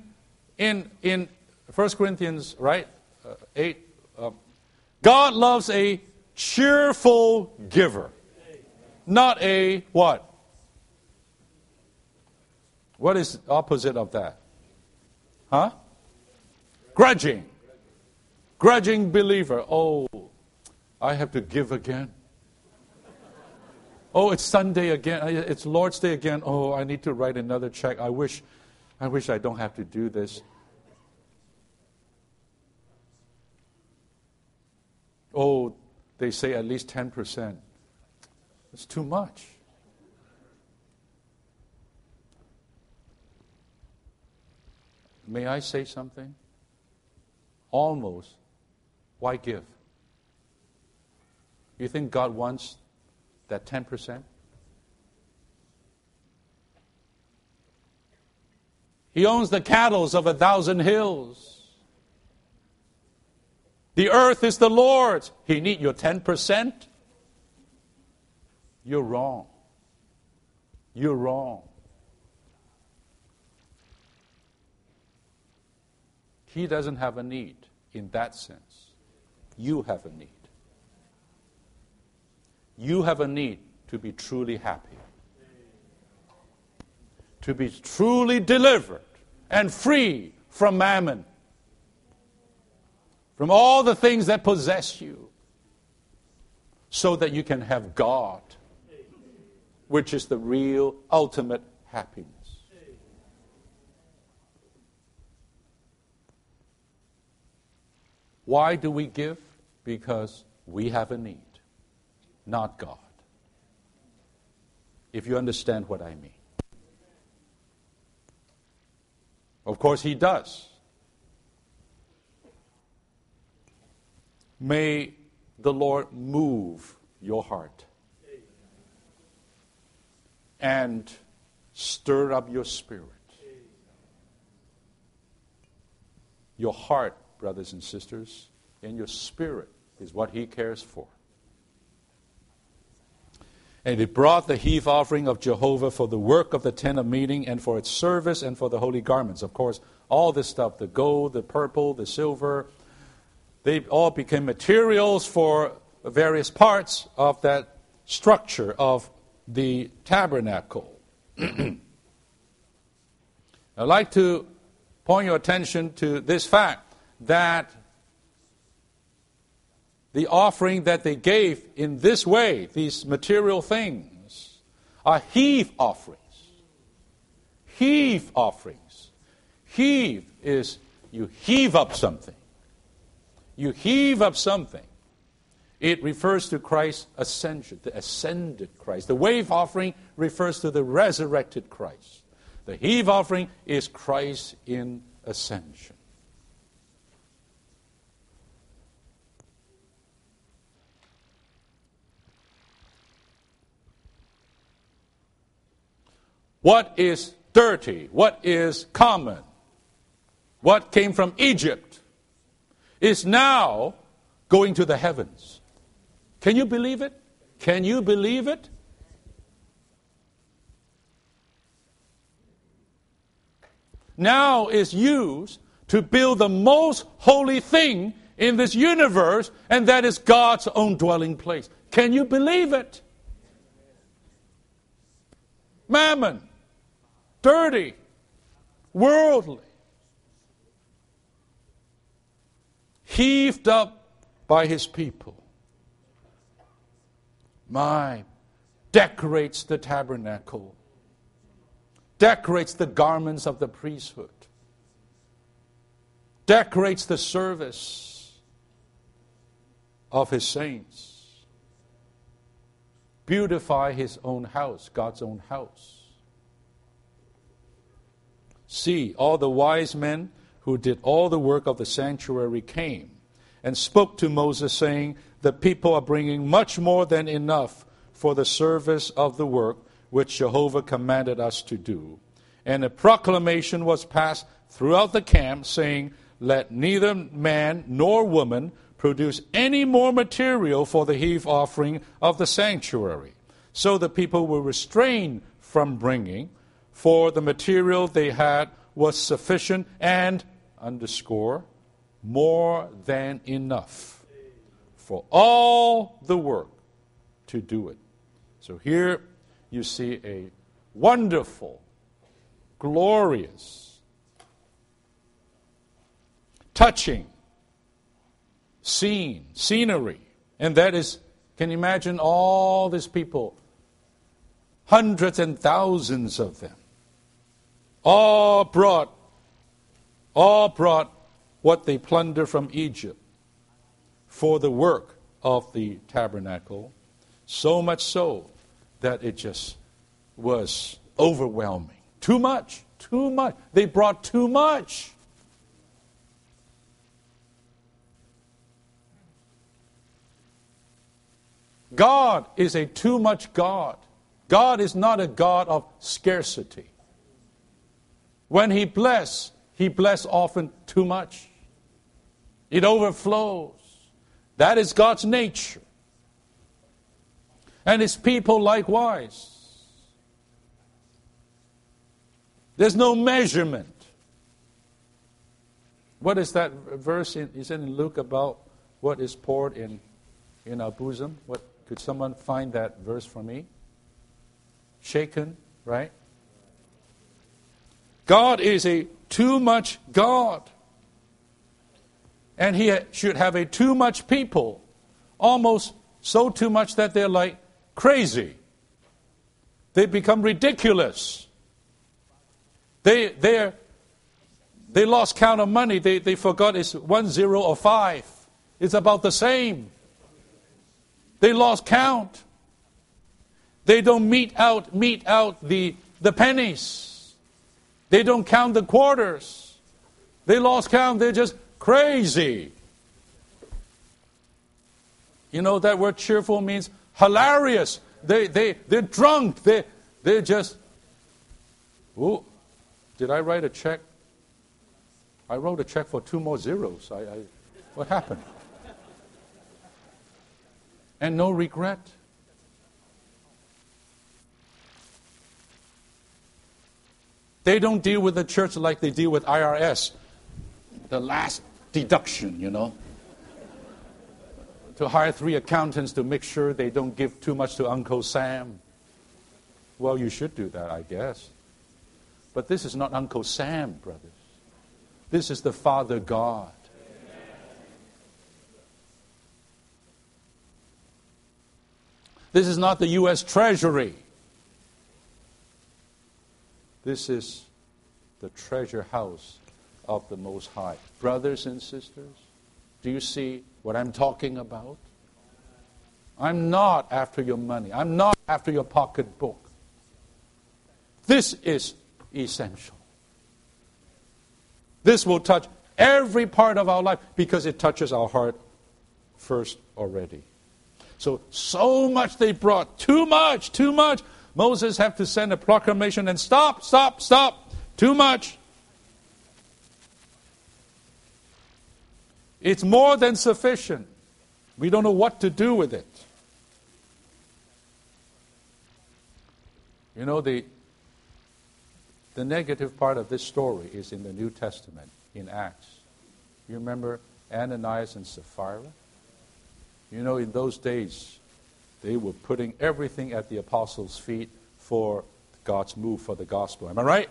1 Corinthians, right, 8, God loves a cheerful giver. Not a what? What is the opposite of that? Huh? Grudging. Grudging believer. Oh, I have to give again. Oh, it's Sunday again. It's Lord's Day again. Oh, I need to write another check. I wish I don't have to do this. Oh, they say at least 10%. It's too much. May I say something? Almost. Why give? You think God wants that 10%? He owns the cattle of 1,000 hills. The earth is the Lord's. He needs your 10%? You're wrong. You're wrong. He doesn't have a need in that sense. You have a need. You have a need to be truly happy. To be truly delivered and free from mammon. From all the things that possess you. So that you can have God, which is the real, ultimate happiness. Why do we give? Because we have a need, not God. If you understand what I mean. Of course, He does. May the Lord move your heart and stir up your spirit. Your heart, brothers and sisters, and your spirit is what He cares for. And they brought the heave offering of Jehovah for the work of the tent of meeting and for its service and for the holy garments. Of course, all this stuff, the gold, the purple, the silver, they all became materials for various parts of that structure of the tabernacle. I'd like to point your attention to this fact that the offering that they gave in this way, these material things, are heave offerings. Heave offerings. Heave is you heave up something. You heave up something. It refers to Christ's ascension, the ascended Christ. The wave offering refers to the resurrected Christ. The heave offering is Christ in ascension. What is dirty? What is common? What came from Egypt is now going to the heavens. Can you believe it? Can you believe it? Now is used to build the most holy thing in this universe, and that is God's own dwelling place. Can you believe it? Mammon, dirty, worldly, heaved up by his people. Decorates the tabernacle, decorates the garments of the priesthood, decorates the service of his saints, beautify his own house, God's own house. See, all the wise men who did all the work of the sanctuary came and spoke to Moses, saying, the people are bringing much more than enough for the service of the work which Jehovah commanded us to do. And a proclamation was passed throughout the camp, saying, let neither man nor woman produce any more material for the heave offering of the sanctuary. So the people were restrained from bringing, for the material they had was sufficient and, underscore, more than enough for all the work to do it. So here you see a wonderful, glorious, touching scenery. And that is, can you imagine all these people, hundreds and thousands of them, all brought what they plundered from Egypt for the work of the tabernacle, so much so that it just was overwhelming. Too much. They brought too much. God is a too much God. God is not a God of scarcity. When He bless often too much. It overflows. That is God's nature. And His people likewise. There's no measurement. What is that verse? Is it in Luke about what is poured in our bosom? Could someone find that verse for me? Shaken, right? God is a too much God. And He should have a too much people. Almost so too much that they're like crazy. They become ridiculous. They lost count of money. They forgot it's 1, 0, or 5. It's about the same. They lost count. They don't mete out the pennies. They don't count the quarters. They lost count. They're just crazy. You know that word cheerful means hilarious. They're drunk. They're just. Oh, did I write a check? I wrote a check for 2 more zeros. What happened? And no regret. They don't deal with the church like they deal with IRS. The last deduction, to hire 3 accountants to make sure they don't give too much to Uncle Sam. Well, you should do that, I guess. But this is not Uncle Sam, brothers. This is the Father God. This is not the U.S. Treasury. This is the treasure house of the Most High. Brothers and sisters, do you see what I'm talking about? I'm not after your money. I'm not after your pocketbook. This is essential. This will touch every part of our life because it touches our heart first already. So much they brought. Too much. Moses had to send a proclamation and stop. Too much. It's more than sufficient. We don't know what to do with it. The negative part of this story is in the New Testament, in Acts. You remember Ananias and Sapphira? In those days, they were putting everything at the apostles' feet for God's move for the gospel. Am I right?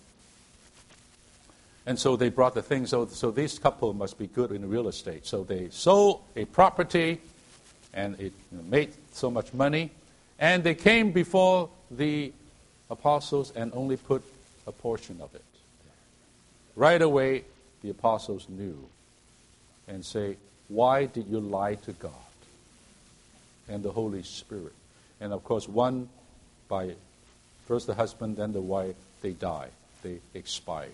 And so they brought the things. So this couple must be good in real estate. So they sold a property, and it made so much money. And they came before the apostles and only put a portion of it. Right away, the apostles knew and say, why did you lie to God and the Holy Spirit? And of course, one by first the husband, then the wife, they died. They expired.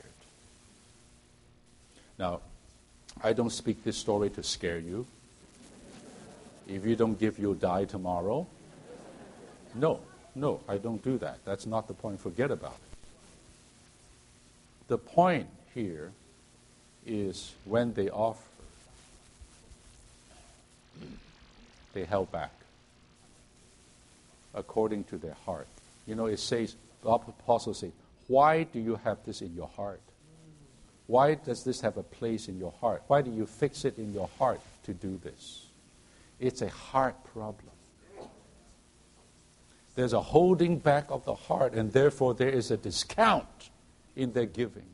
Now, I don't speak this story to scare you. If you don't give, you'll die tomorrow. No, I don't do that. That's not the point. Forget about it. The point here is when they offered, they held back according to their heart. It says, the apostles say, why do you have this in your heart? Why does this have a place in your heart? Why do you fix it in your heart to do this? It's a heart problem. There's a holding back of the heart, and therefore there is a discount in their giving.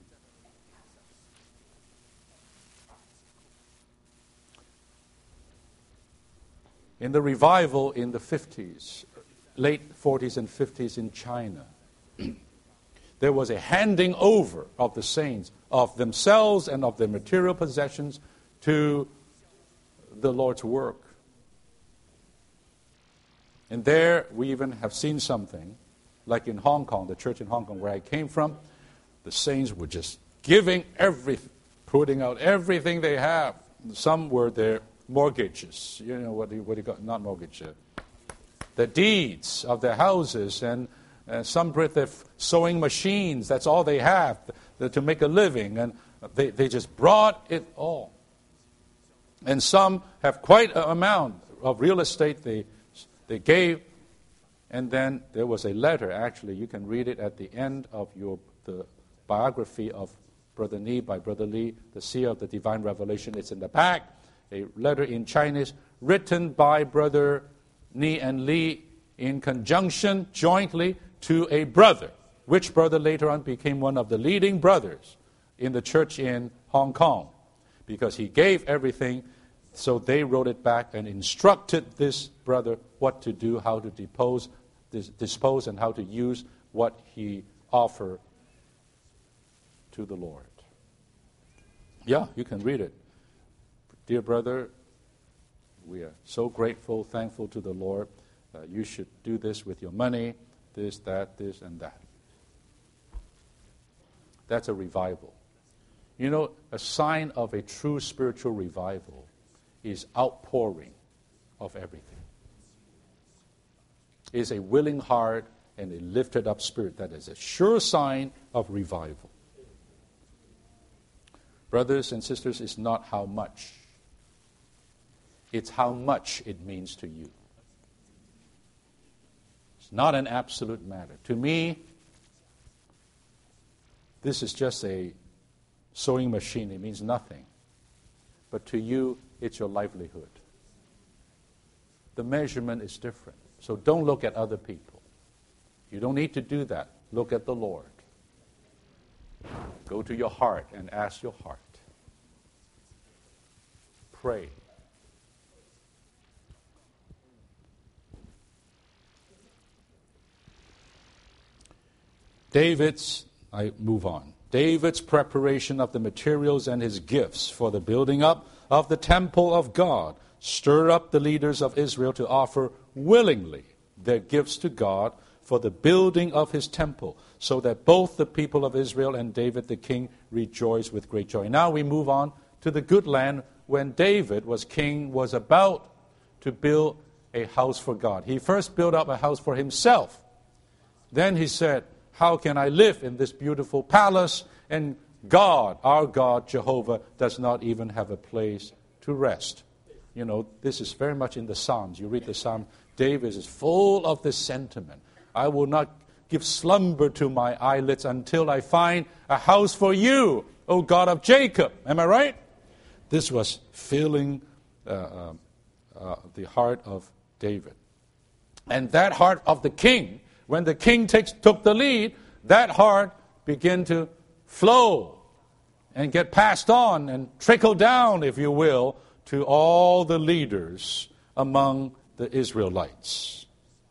In the revival in the 50s, late 40s and 50s in China, there was a handing over of the saints, of themselves and of their material possessions to the Lord's work. And there we even have seen something, like in Hong Kong, the church in Hong Kong where I came from, the saints were just giving everything, putting out everything they have. Some were their mortgages, what do you got? Not mortgage, the deeds of their houses, and some brought their sewing machines. That's all they have to make a living, and they just brought it all. And some have quite an amount of real estate they gave, and then there was a letter. Actually, you can read it at the end of the biography of Brother Ni by Brother Lee, the Seer of the Divine Revelation. It's in the back. A letter in Chinese written by Brother Ni and Lee in conjunction, jointly, to a brother, which brother later on became one of the leading brothers in the church in Hong Kong, because he gave everything. So they wrote it back and instructed this brother what to do, how to dispose, and how to use what he offered to the Lord. Yeah, you can read it. Dear brother, we are so grateful, thankful to the Lord. You should do this with your money, this, and that. That's a revival. A sign of a true spiritual revival is outpouring of everything. It's a willing heart and a lifted up spirit. That is a sure sign of revival. Brothers and sisters, it's not how much. It's how much it means to you. It's not an absolute matter. To me, this is just a sewing machine. It means nothing. But to you, it's your livelihood. The measurement is different. So don't look at other people. You don't need to do that. Look at the Lord. Go to your heart and ask your heart. Pray. I move on. David's preparation of the materials and his gifts for the building up of the temple of God stirred up the leaders of Israel to offer willingly their gifts to God for the building of his temple, so that both the people of Israel and David the king rejoiced with great joy. Now we move on to the good land. When David was king, was about to build a house for God. He first built up a house for himself. Then he said, how can I live in this beautiful palace? And God, our God, Jehovah, does not even have a place to rest. You know, this is very much in the Psalms. You read the Psalm, David is full of this sentiment. I will not give slumber to my eyelids until I find a house for you, O God of Jacob. Am I right? This was filling the heart of David. And that heart of the king, when the king took the lead, that heart began to flow and get passed on and trickle down, if you will, to all the leaders among the Israelites.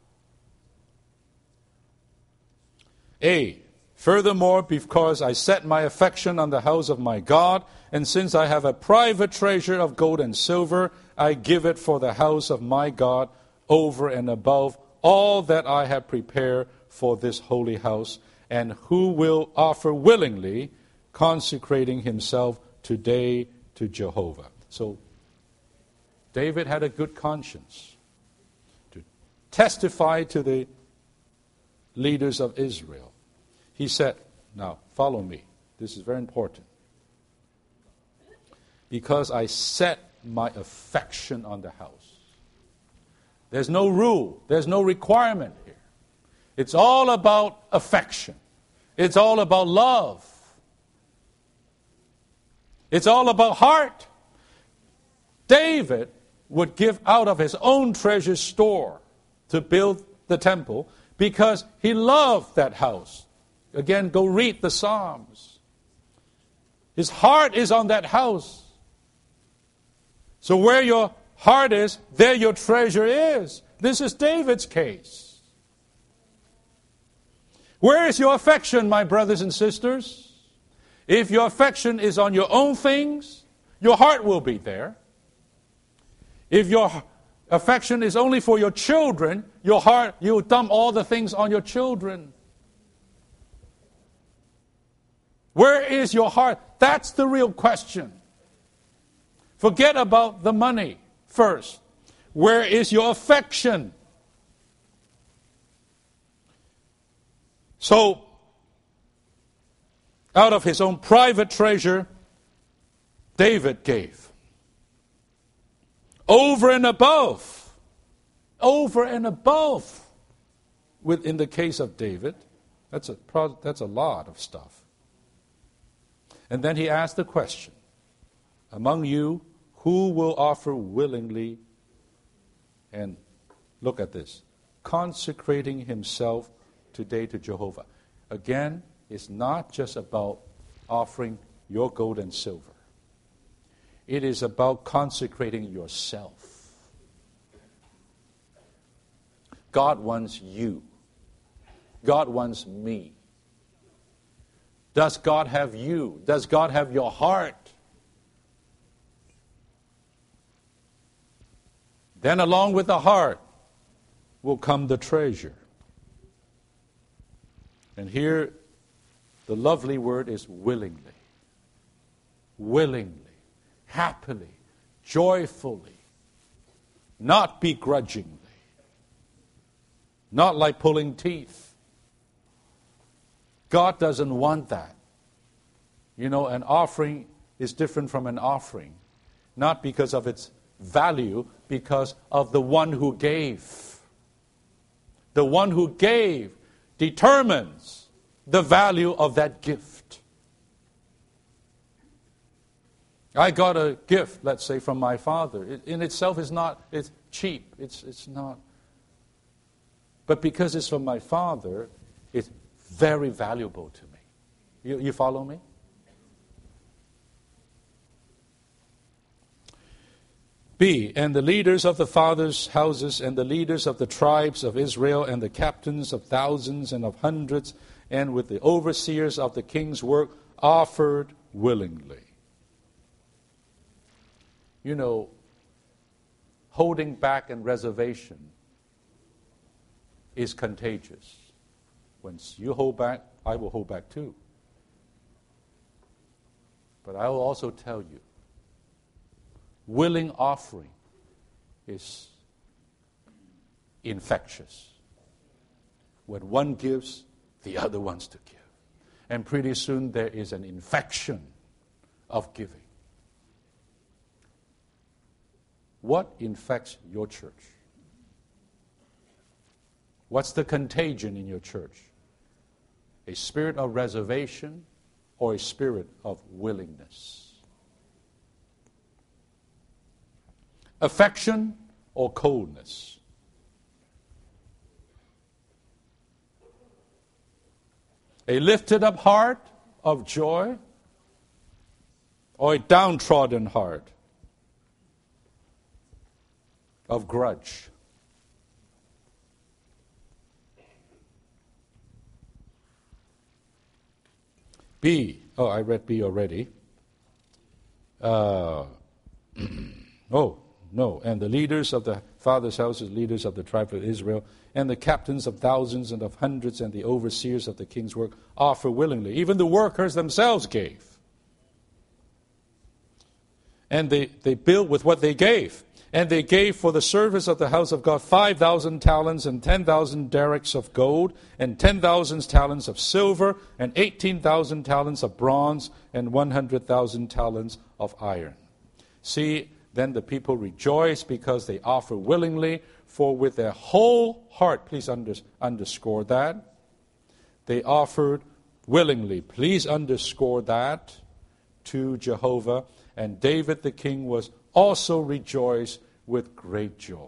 Furthermore, because I set my affection on the house of my God, and since I have a private treasure of gold and silver, I give it for the house of my God over and above all that I have prepared for this holy house, and who will offer willingly, consecrating himself today to Jehovah. So David had a good conscience to testify to the leaders of Israel. He said, now follow me. This is very important. Because I set my affection on the house. There's no rule. There's no requirement here. It's all about affection. It's all about love. It's all about heart. David would give out of his own treasure store to build the temple because he loved that house. Again, go read the Psalms. His heart is on that house. So where your heart is, there your treasure is. This is David's case. Where is your affection, my brothers and sisters? If your affection is on your own things, your heart will be there. If your affection is only for your children, your heart, you dump all the things on your children. Where is your heart? That's the real question. Forget about the money first. Where is your affection? So, out of his own private treasure, David gave. Over and above. In the case of David, that's a lot of stuff. And then he asked the question, among you, who will offer willingly, and look at this, consecrating himself today to Jehovah. Again, it's not just about offering your gold and silver. It is about consecrating yourself. God wants you. God wants me. Does God have you? Does God have your heart? Then along with the heart will come the treasure. And here the lovely word is willingly. Willingly. Happily. Joyfully. Not begrudgingly. Not like pulling teeth. God doesn't want that. You know, an offering is different from an offering. Not because of its value, because of the one who gave. The one who gave determines the value of that gift. I got a gift, let's say, from my father. It in itself is not, it's cheap. It's not. But because it's from my father, it's very valuable to me. You follow me? B, and the leaders of the fathers' houses and the leaders of the tribes of Israel and the captains of thousands and of hundreds and with the overseers of the king's work offered willingly. You know, holding back and reservation is contagious. When you hold back, I will hold back too. But I will also tell you, willing offering is infectious. When one gives, the other wants to give. And pretty soon there is an infection of giving. What infects your church? What's the contagion in your church? A spirit of reservation or a spirit of willingness? Affection or coldness? A lifted up heart of joy or a downtrodden heart of grudge? B. Oh, I read B already. No, and the leaders of the fathers' houses, leaders of the tribe of Israel, and the captains of thousands and of hundreds, and the overseers of the king's work offer willingly. Even the workers themselves gave. And they built with what they gave. And they gave for the service of the house of God 5,000 talents and 10,000 derricks of gold and 10,000 talents of silver and 18,000 talents of bronze and 100,000 talents of iron. See, then the people rejoice because they offer willingly, for with their whole heart, please underscore that, they offered willingly, please underscore that, to Jehovah. And David the king was also rejoiced with great joy.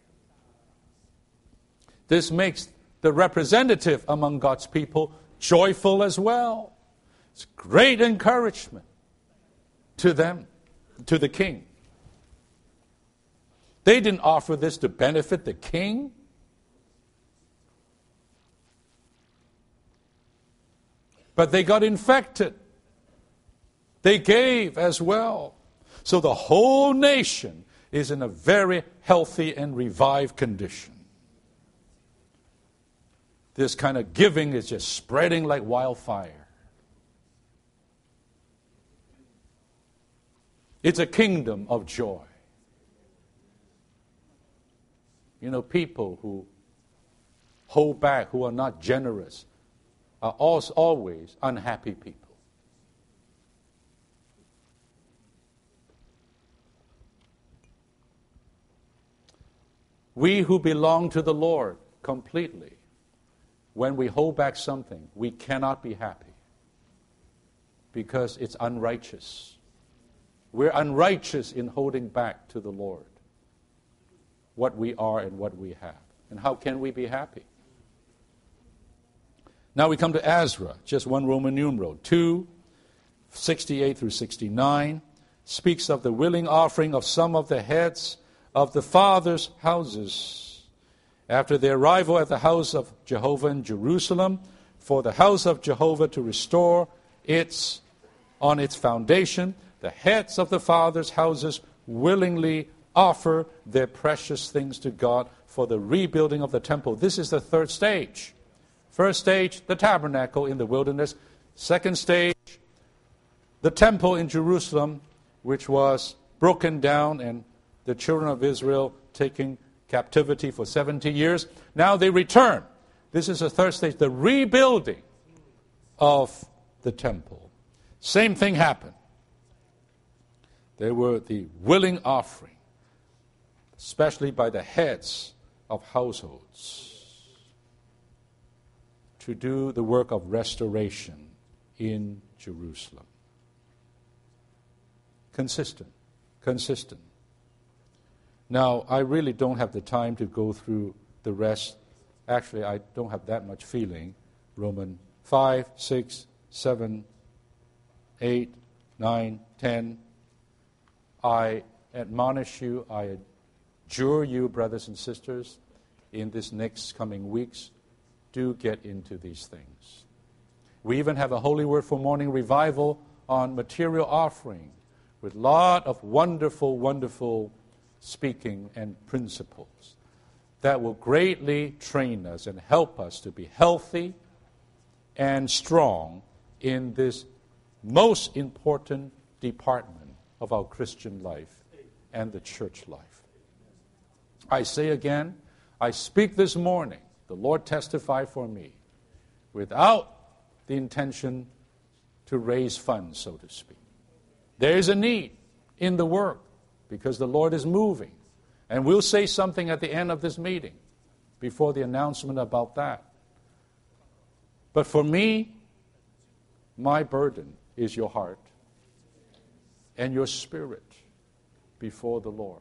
This makes the representative among God's people joyful as well. It's great encouragement to them, to the king. They didn't offer this to benefit the king. But they got infected. They gave as well. So the whole nation is in a very healthy and revived condition. This kind of giving is just spreading like wildfire. It's a kingdom of joy. You know, people who hold back, who are not generous, are always unhappy people. We who belong to the Lord completely, when we hold back something, we cannot be happy because it's unrighteous. We're unrighteous in holding back to the Lord what we are and what we have. And how can we be happy? Now we come to Ezra, just one Roman numeral. 2:68 through 69 speaks of the willing offering of some of the heads of the fathers' houses after their arrival at the house of Jehovah in Jerusalem, for the house of Jehovah to restore its on its foundation. The heads of the fathers' houses willingly offer their precious things to God for the rebuilding of the temple. This is the third stage. First stage, the tabernacle in the wilderness. Second stage, the temple in Jerusalem, which was broken down and the children of Israel taking captivity for 70 years. Now they return. This is the third stage, the rebuilding of the temple. Same thing happened. There were the willing offering, especially by the heads of households, to do the work of restoration in Jerusalem. Consistent. Now, I really don't have the time to go through the rest. Actually, I don't have that much feeling. Romans 5, 6, 7, 8, 9, 10. I admonish you, I adjure you, brothers and sisters, in this next coming weeks, do get into these things. We even have a Holy Word for Morning revival on material offering with a lot of wonderful speaking and principles that will greatly train us and help us to be healthy and strong in this most important department of our Christian life and the church life. I say again, I speak this morning, the Lord testify for me, without the intention to raise funds, so to speak. There is a need in the work because the Lord is moving. And we'll say something at the end of this meeting before the announcement about that. But for me, my burden is your heart and your spirit before the Lord.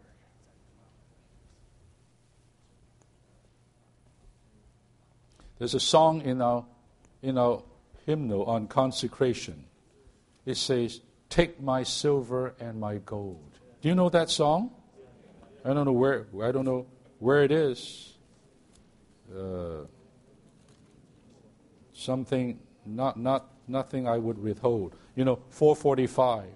There's a song in our hymnal on consecration. It says, "Take my silver and my gold." Do you know that song? I don't know where it is. Something nothing I would withhold. 445.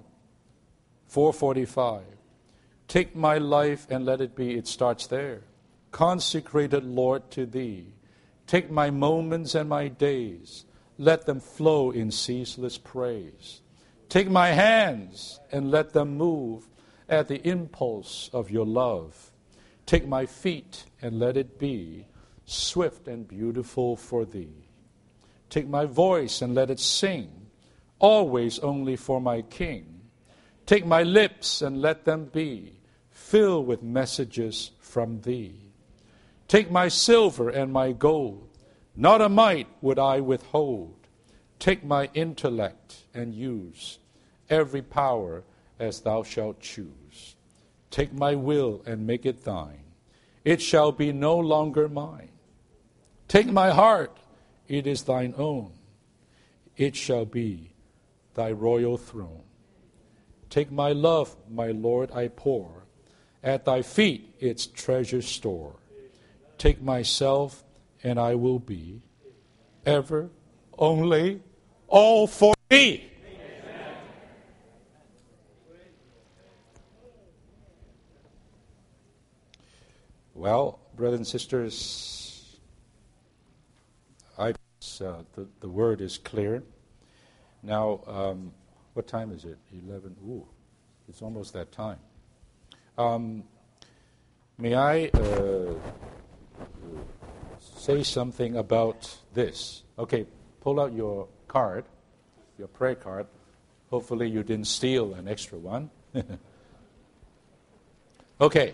445. Take my life and let it be. It starts there. Consecrated Lord to thee. Take my moments and my days. Let them flow in ceaseless praise. Take my hands and let them move at the impulse of your love. Take my feet and let it be swift and beautiful for thee. Take my voice and let it sing, always only for my King. Take my lips and let them be filled with messages from thee. Take my silver and my gold, not a mite would I withhold. Take my intellect and use every power as thou shalt choose. Take my will and make it thine. It shall be no longer mine. Take my heart, it is thine own. It shall be thy royal throne. Take my love, my Lord, I pour at thy feet its treasure store. Take myself, and I will be ever, only, all for thee. Well, brothers and sisters, the word is clear. Now, what time is it? 11. Ooh, it's almost that time. May I say something about this? Okay, pull out your card, your prayer card. Hopefully you didn't steal an extra one. Okay.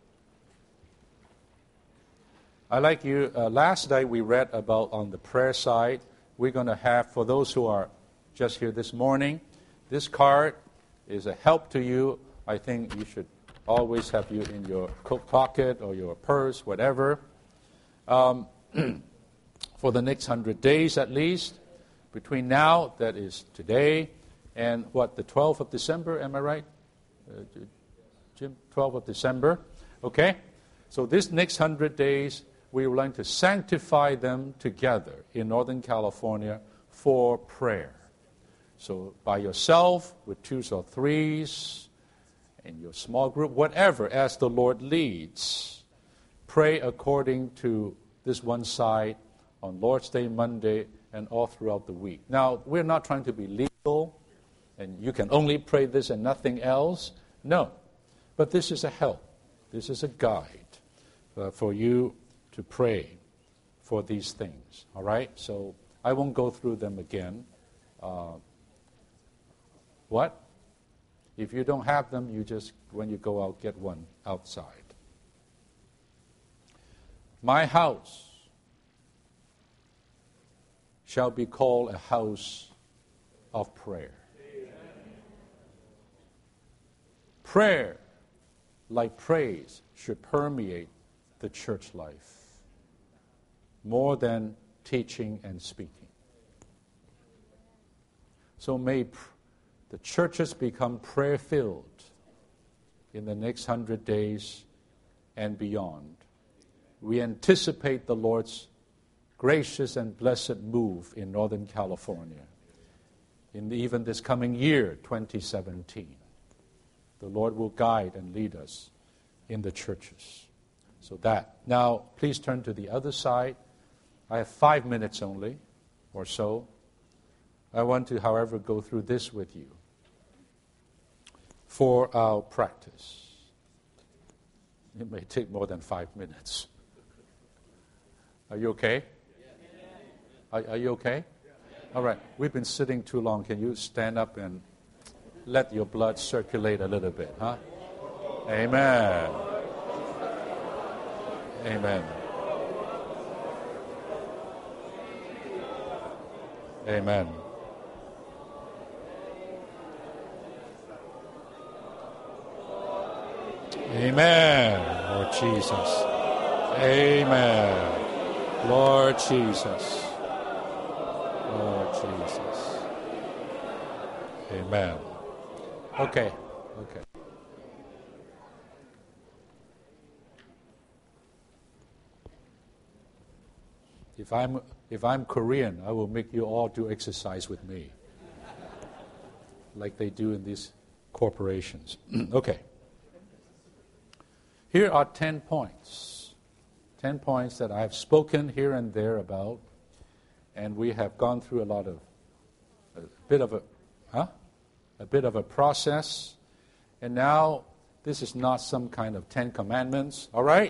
I like you. Last night we read about on the prayer side. We're going to have, for those who are just here this morning, this card is a help to you. I think you should always have you in your coat pocket or your purse, whatever. For the next 100 days at least, between now, that is today, and the 12th of December, am I right? Jim, 12th of December. Okay? So this next 100 days, we would like to sanctify them together in Northern California for prayer. So by yourself, with twos or threes, in your small group, whatever, as the Lord leads, pray according to this one side on Lord's Day, Monday, and all throughout the week. Now, we're not trying to be legal, and you can only pray this and nothing else. No. But this is a help. This is a guide for you to pray for these things. All right? So I won't go through them again. What? If you don't have them, you just, when you go out, get one outside. My house shall be called a house of prayer. Prayer, like praise, should permeate the church life more than teaching and speaking. So may the churches become prayer-filled in the next 100 days and beyond. We anticipate the Lord's gracious and blessed move in Northern California in even this coming year, 2017. The Lord will guide and lead us in the churches. So that. Now, please turn to the other side. I have 5 minutes only, or so. I want to, however, go through this with you for our practice. It may take more than 5 minutes. Are you okay? Are you okay? All right. We've been sitting too long. Can you stand up and let your blood circulate a little bit, huh? Amen. Amen. Amen. Amen, Lord Jesus. Amen. Lord Jesus. Lord Jesus. Amen. Okay. If I'm Korean, I will make you all do exercise with me, like they do in these corporations. Okay. Here are 10 points. 10 points that I've spoken here and there about, and we have gone through a bit of a process. And now, this is not some kind of 10 commandments, all right?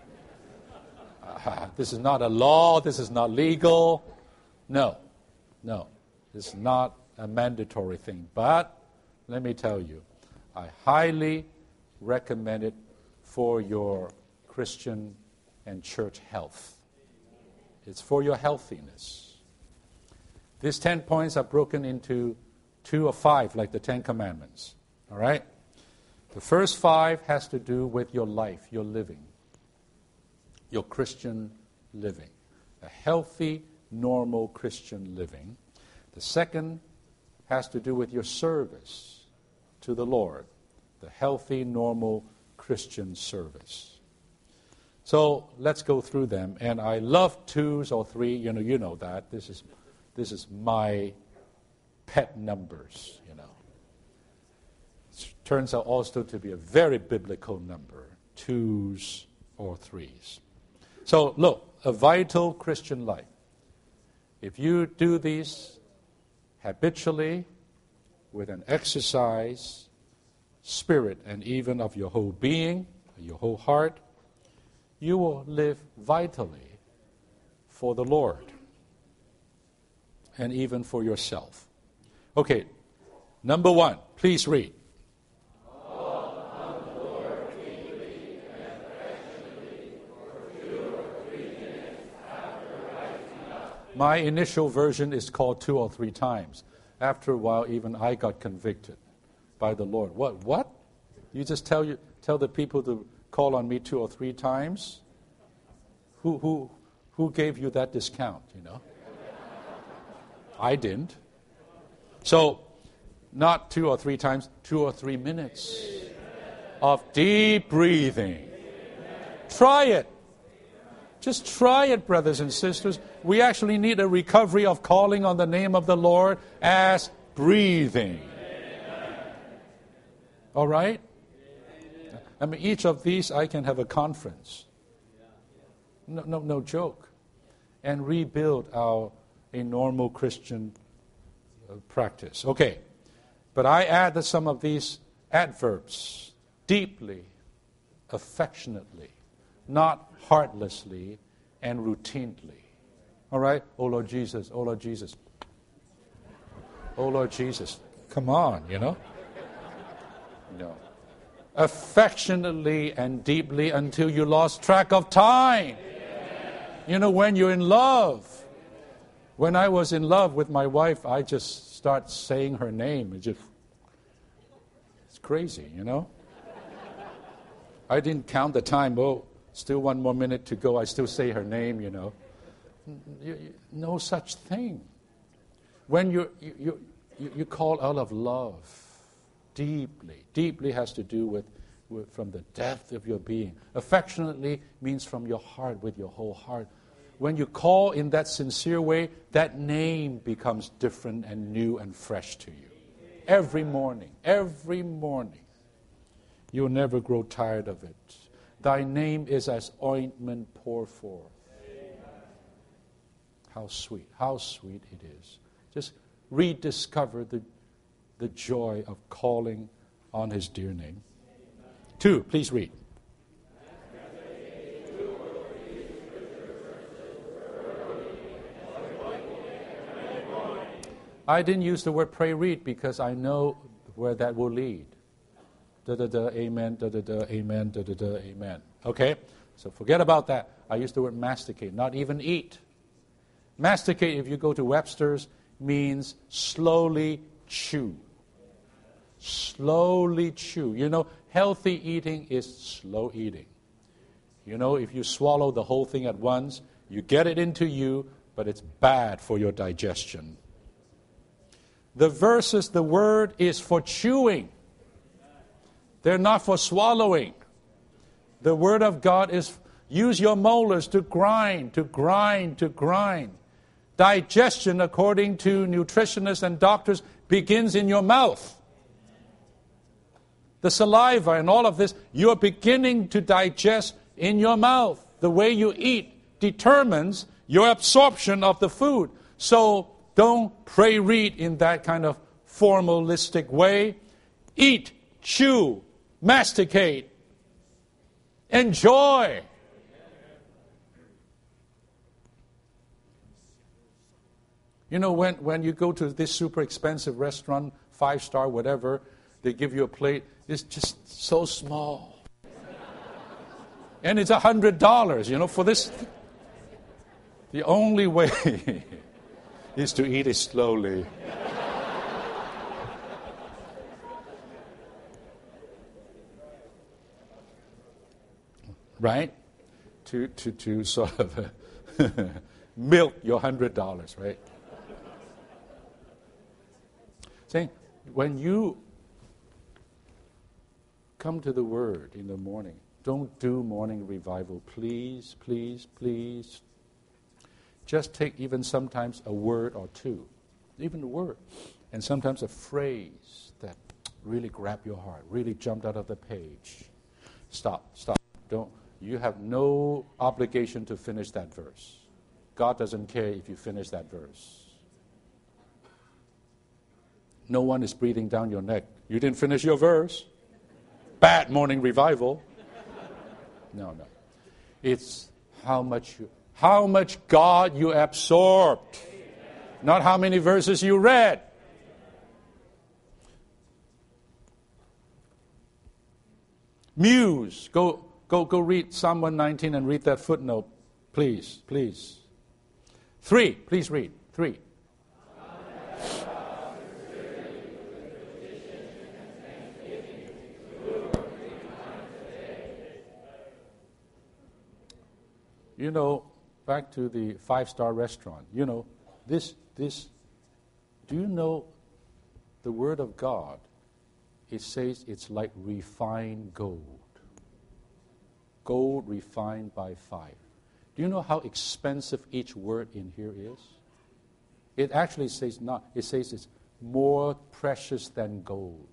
This is not a law. This is not legal. No. This is not a mandatory thing. But let me tell you, I highly recommend it for your Christian and church health. It's for your healthiness. These 10 points are broken into 2 or 5, like the 10 commandments. All right? The first 5 has to do with your life, your living, your Christian living, a healthy, normal Christian living. The second has to do with your service to the Lord, the healthy, normal Christian service. So let's go through them. And I love 2s or 3. You know that. This is my pet numbers. It turns out also to be a very biblical number, 2s or 3s. So look, a vital Christian life. If you do these habitually with an exercise spirit and even of your whole being, your whole heart, you will live vitally for the Lord and even for yourself. Okay, number 1, please read. My initial version is called 2 or 3 times. After a while, even I got convicted by the Lord. What? You just tell the people to call on me 2 or 3 times? Who gave you that discount, I didn't. So, not 2 or 3 times, 2 or 3 minutes of deep breathing. Try it. Just try it, brothers and sisters. We actually need a recovery of calling on the name of the Lord as breathing. All right? I mean, each of these I can have a conference. No joke. And rebuild a normal Christian practice. Okay. But I added some of these adverbs. Deeply, affectionately, not heartlessly and routinely. All right? Oh, Lord Jesus. Oh, Lord Jesus. Oh, Lord Jesus. Come on, No. Affectionately and deeply until you lost track of time. When you're in love. When I was in love with my wife, I just start saying her name. It's crazy, you know? I didn't count the time. Oh, still one more minute to go. I still say her name, you know. No such thing. When you call out of love, deeply has to do with from the depth of your being. Affectionately means from your heart, with your whole heart. When you call in that sincere way, that name becomes different and new and fresh to you. Every morning. You'll never grow tired of it. Thy name is as ointment poured forth. How sweet it is. Just rediscover the joy of calling on His dear name. 2, please read. I didn't use the word pray, read, because I know where that will lead. Da-da-da, amen, da-da-da, amen, da-da-da, amen. Okay? So forget about that. I use the word masticate, not even eat. Masticate, if you go to Webster's, means slowly chew. Slowly chew. You know, healthy eating is slow eating. You know, if you swallow the whole thing at once, you get it into you, but it's bad for your digestion. The verses, the word is for chewing. They're not for swallowing. The word of God is, use your molars to grind. Digestion, according to nutritionists and doctors, begins in your mouth. The saliva and all of this, you're beginning to digest in your mouth. The way you eat determines your absorption of the food. So don't pray, read in that kind of formalistic way. Eat, chew, masticate, enjoy. You know, when you go to this super expensive restaurant, 5-star, whatever, they give you a plate, it's just so small. And it's $100, you know, for this. The only way is to eat it slowly. Right? To sort of milk your $100, right? Saying, when you come to the Word in the morning, don't do morning revival. Please. Just take even sometimes a word or two. Even a word. And sometimes a phrase that really grabbed your heart, really jumped out of the page. Stop. Don't. You have no obligation to finish that verse. God doesn't care if you finish that verse. No one is breathing down your neck. You didn't finish your verse. Bad morning revival. No. It's how much God you absorbed. Not how many verses you read. Muse. Go read Psalm 119 and read that footnote. Please. 3. Please read. 3. You know, back to the 5-star restaurant. You know, this. Do you know the Word of God? It says it's like refined gold. Gold refined by fire. Do you know how expensive each word in here is? It actually says not. It says it's more precious than gold.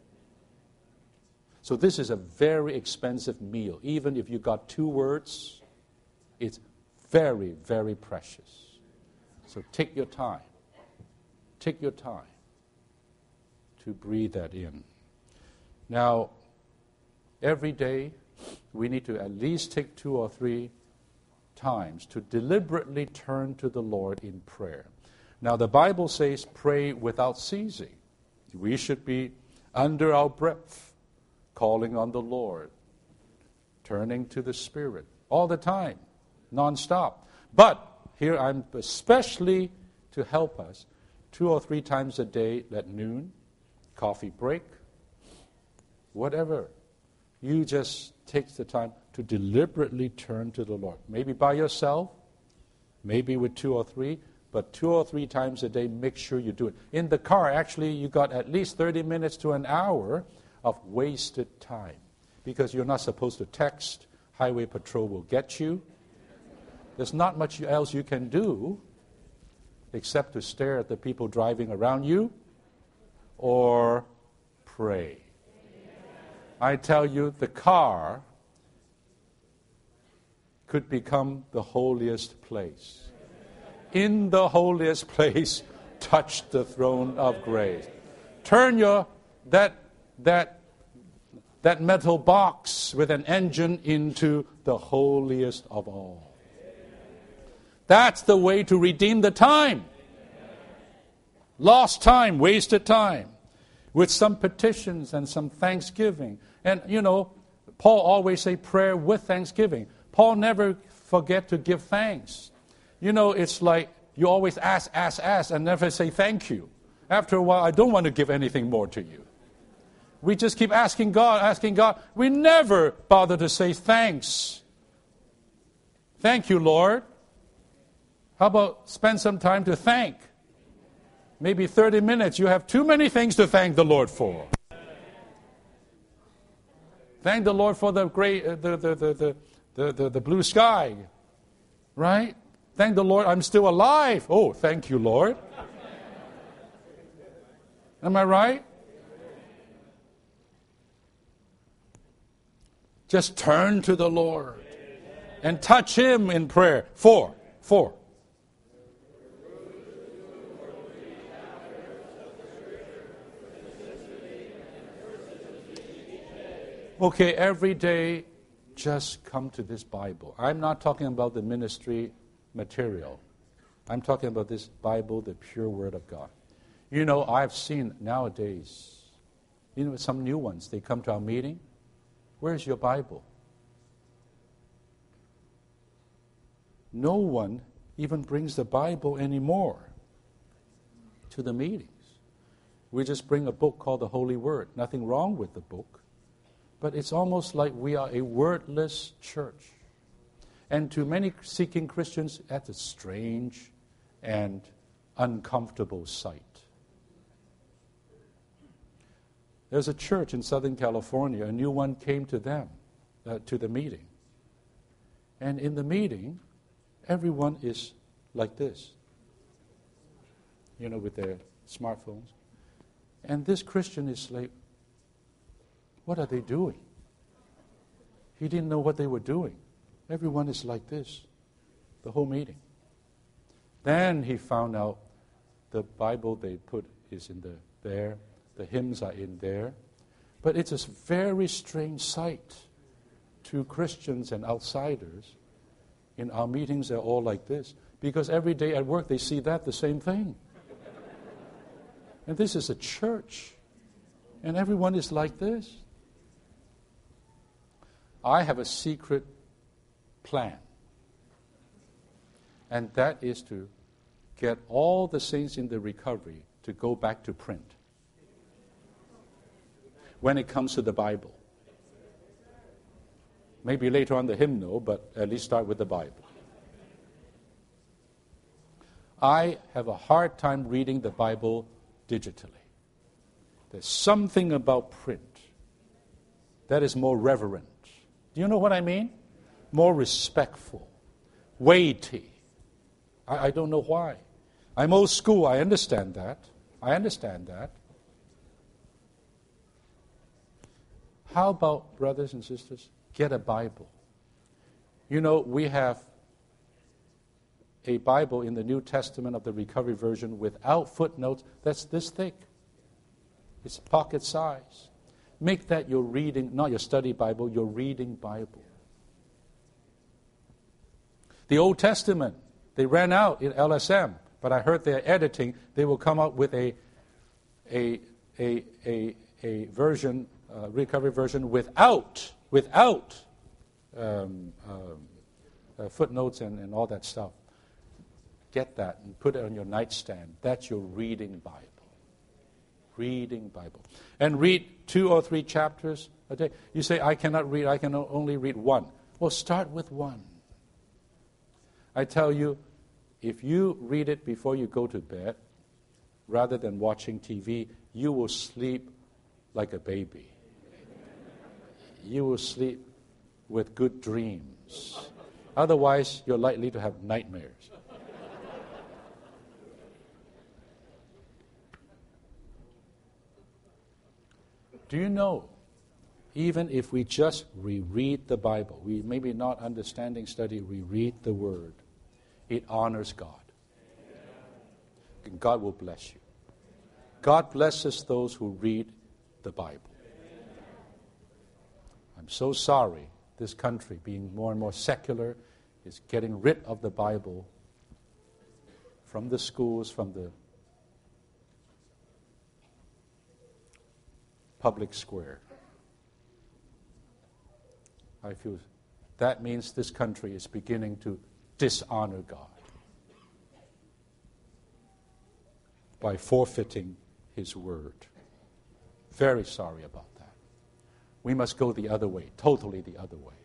So this is a very expensive meal. Even if you got 2 words, it's very, very precious. So take your time. Take your time to breathe that in. Now, every day, we need to at least take 2 or 3 times to deliberately turn to the Lord in prayer. Now, the Bible says pray without ceasing. We should be under our breath, calling on the Lord, turning to the Spirit all the time, non-stop. But here I'm especially to help us 2 or 3 times a day at noon, coffee break, whatever. You just take the time to deliberately turn to the Lord. Maybe by yourself, maybe with 2 or 3, but 2 or 3 times a day, make sure you do it. In the car, actually, you got at least 30 minutes to an hour of wasted time because you're not supposed to text. Highway patrol will get you. There's not much else you can do except to stare at the people driving around you or pray. I tell you, the car could become the holiest place. In the holiest place, touch the throne of grace. Turn that metal box with an engine into the holiest of all. That's the way to redeem the time. Lost time, wasted time. With some petitions and some thanksgiving. And, Paul always say prayer with thanksgiving. Paul never forget to give thanks. It's like you always ask, and never say thank you. After a while, I don't want to give anything more to you. We just keep asking God. We never bother to say thanks. Thank you, Lord. How about spend some time to thank? Maybe 30 minutes. You have too many things to thank the Lord for. Thank the Lord for the great, the blue sky, right? Thank the Lord I'm still alive. Oh, thank you, Lord. Am I right? Just turn to the Lord and touch Him in prayer. 4. Okay, every day, just come to this Bible. I'm not talking about the ministry material. I'm talking about this Bible, the pure Word of God. I've seen nowadays, some new ones, they come to our meeting. Where's your Bible? No one even brings the Bible anymore to the meetings. We just bring a book called the Holy Word. Nothing wrong with the book. But it's almost like we are a wordless church. And to many seeking Christians, that's a strange and uncomfortable sight. There's a church in Southern California, a new one came to them, to the meeting. And in the meeting, everyone is like this, with their smartphones. And this Christian is like, what are they doing? He didn't know what they were doing. Everyone is like this, the whole meeting. Then he found out the Bible they put is in there. The hymns are in there. But it's a very strange sight to Christians and outsiders. In our meetings, they're all like this. Because every day at work, they see the same thing. And this is a church. And everyone is like this. I have a secret plan. And that is to get all the saints in the recovery to go back to print when it comes to the Bible. Maybe later on the hymnal, but at least start with the Bible. I have a hard time reading the Bible digitally. There's something about print that is more reverent. Do you know what I mean? More respectful, weighty. I don't know why. I'm old school, I understand that. How about, brothers and sisters, get a Bible? We have a Bible in the New Testament of the Recovery Version without footnotes that's this thick. It's pocket size. Make that your reading, not your study Bible, your reading Bible. The Old Testament, they ran out in LSM, but I heard they're editing. They will come up with a version, recovery version without footnotes and all that stuff. Get that and put it on your nightstand. That's your reading Bible. Reading Bible. And read 2 or 3 chapters a day. You say, I cannot read, I can only read 1. Well, start with 1. I tell you, if you read it before you go to bed, rather than watching TV, you will sleep like a baby. You will sleep with good dreams. Otherwise, you're likely to have nightmares. Do you know, even if we just reread the Bible, we maybe not understanding study, we read the Word, it honors God. And God will bless you. God blesses those who read the Bible. I'm so sorry this country, being more and more secular, is getting rid of the Bible from the schools, from the public square. I feel that means this country is beginning to dishonor God by forfeiting His Word. Very sorry about that. We must go the other way, totally the other way.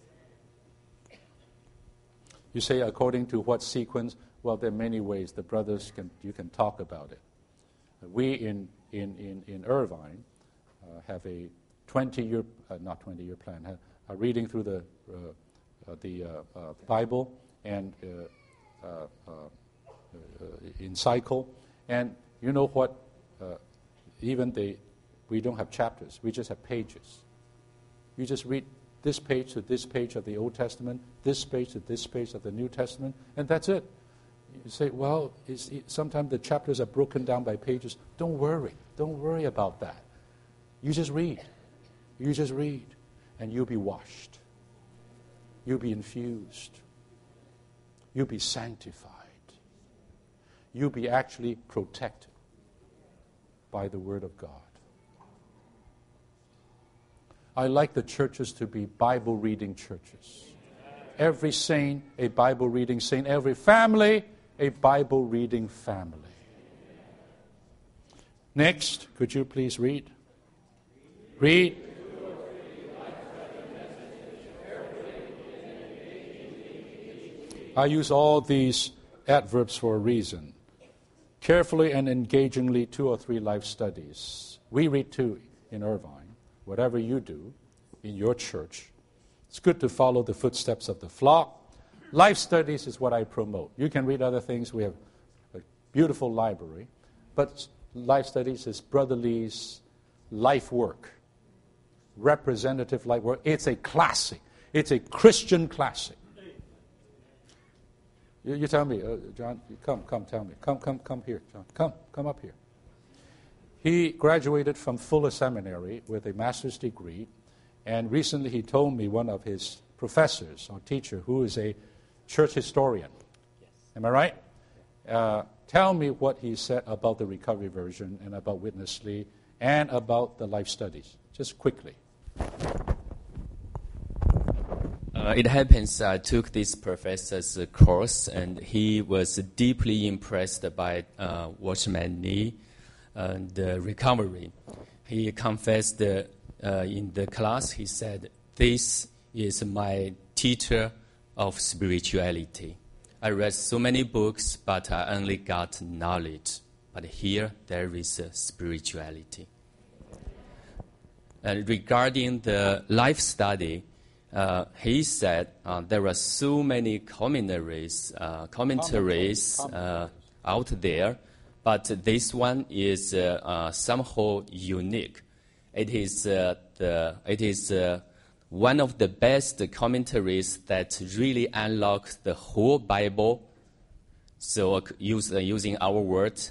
You say, according to what sequence? Well, there are many ways. The brothers you can talk about it. We in Irvine have a 20-year, not 20-year plan, are reading through the Bible and in cycle. And you know what? We don't have chapters. We just have pages. You just read this page to this page of the Old Testament, this page to this page of the New Testament, and that's it. You say, well, sometimes the chapters are broken down by pages. Don't worry. Don't worry about that. You just read. You just read. And you'll be washed. You'll be infused. You'll be sanctified. You'll be actually protected by the Word of God. I like the churches to be Bible-reading churches. Every saint, a Bible-reading saint. Every family, a Bible-reading family. Next, could you please read? Read. I use all these adverbs for a reason. Carefully and engagingly, 2 or 3 life studies. We read 2 in Irvine. Whatever you do in your church, it's good to follow the footsteps of the flock. Life studies is what I promote. You can read other things. We have a beautiful library. But life studies is Brother Lee's life work, representative life work. It's a classic. It's a Christian classic. You tell me, John, come, tell me. Come here, John. Come up here. He graduated from Fuller Seminary with a master's degree, and recently he told me one of his professors or teacher who is a church historian. Yes. Am I right? Tell me what he said about the Recovery Version and about Witness Lee and about the life studies, just quickly. It happens I took this professor's course, and he was deeply impressed by Watchman Nee and the recovery. He confessed in the class, he said, "This is my teacher of spirituality. I read so many books, but I only got knowledge. But here, there is spirituality." And regarding the life study, he said there are so many commentaries out there, but this one is somehow unique. It is one of the best commentaries that really unlocks the whole Bible. So using our words,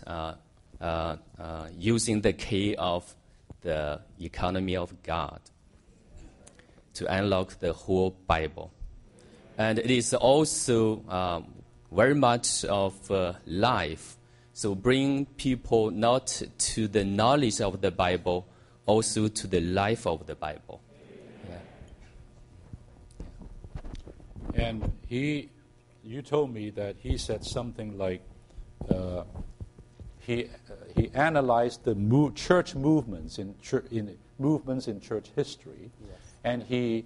using the key of the economy of God to unlock the whole Bible. And it is also very much of life. So bring people not to the knowledge of the Bible, also to the life of the Bible. Yeah. And he you told me that he said something like he analyzed the church movements in church history, Yes. and he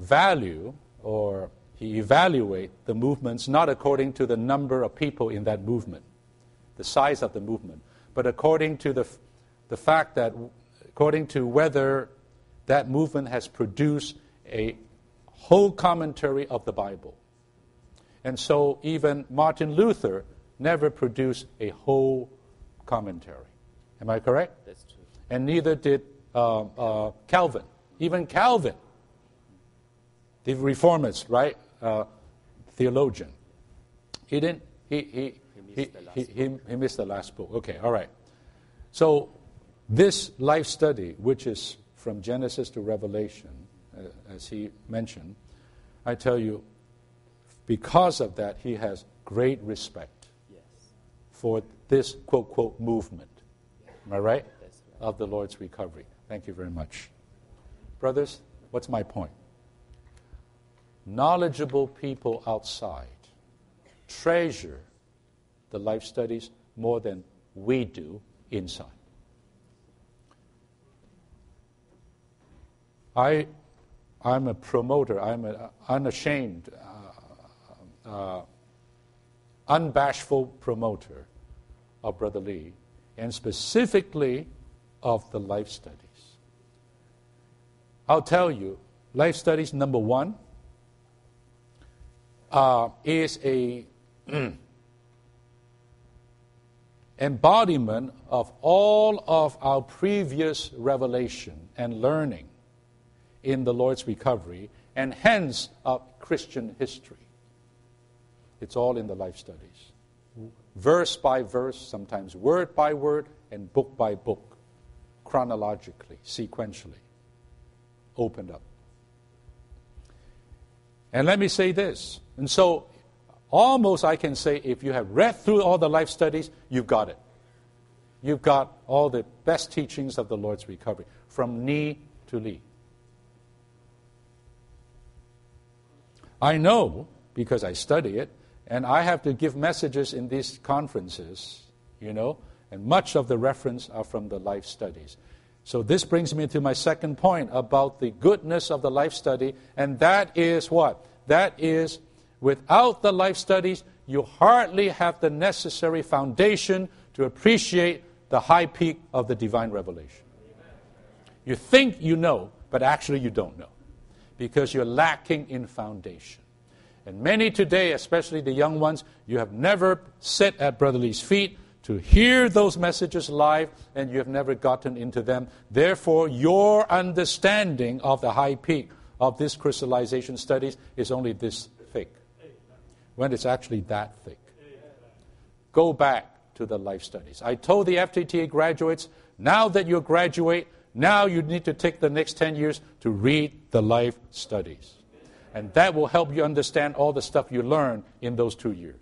evaluate the movements not according to the number of people in that movement, the size of the movement, but according to the fact that according to whether that movement has produced a whole commentary of the Bible. And so even Martin Luther never produced a whole commentary. Am I correct? That's true. And neither did Calvin. Even Calvin, the reformist, right? Theologian. He didn't. He missed the last book. Okay, all right. So this life study, which is from Genesis to Revelation, as he mentioned, I tell you, because of that, he has great respect for this quote movement. Am I right? That's right. Of the Lord's recovery. Thank you very much. Brothers, what's my point? Knowledgeable people outside treasure the life studies more than we do inside. I'm a promoter. I'm an unashamed, unbashful promoter of Brother Lee, and specifically of the life studies. I'll tell you, life studies, number one, is a embodiment of all of our previous revelation and learning in the Lord's recovery, and hence of Christian history. It's all in the life studies. Verse by verse, sometimes word by word, and book by book, chronologically, sequentially, opened up. And let me say this, and so almost I can say if you have read through all the life studies, you've got it. You've got all the best teachings of the Lord's recovery, from knee to Lee. I know, because I study it, and I have to give messages in these conferences, and much of the reference are from the life studies. So this brings me to my second point about the goodness of the life study, and that is what? That is, without the life studies, you hardly have the necessary foundation to appreciate the high peak of the divine revelation. You think you know, but actually you don't know, because you're lacking in foundation. And many today, especially the young ones, you have never sat at Brother Lee's feet to hear those messages live, and you have never gotten into them. Therefore, your understanding of the high peak of this crystallization studies is only this thick, when it's actually that thick. Go back to the life studies. I told the FTTA graduates, now that you graduate, now you need to take the next 10 years to read the life studies. And that will help you understand all the stuff you learn in those 2 years.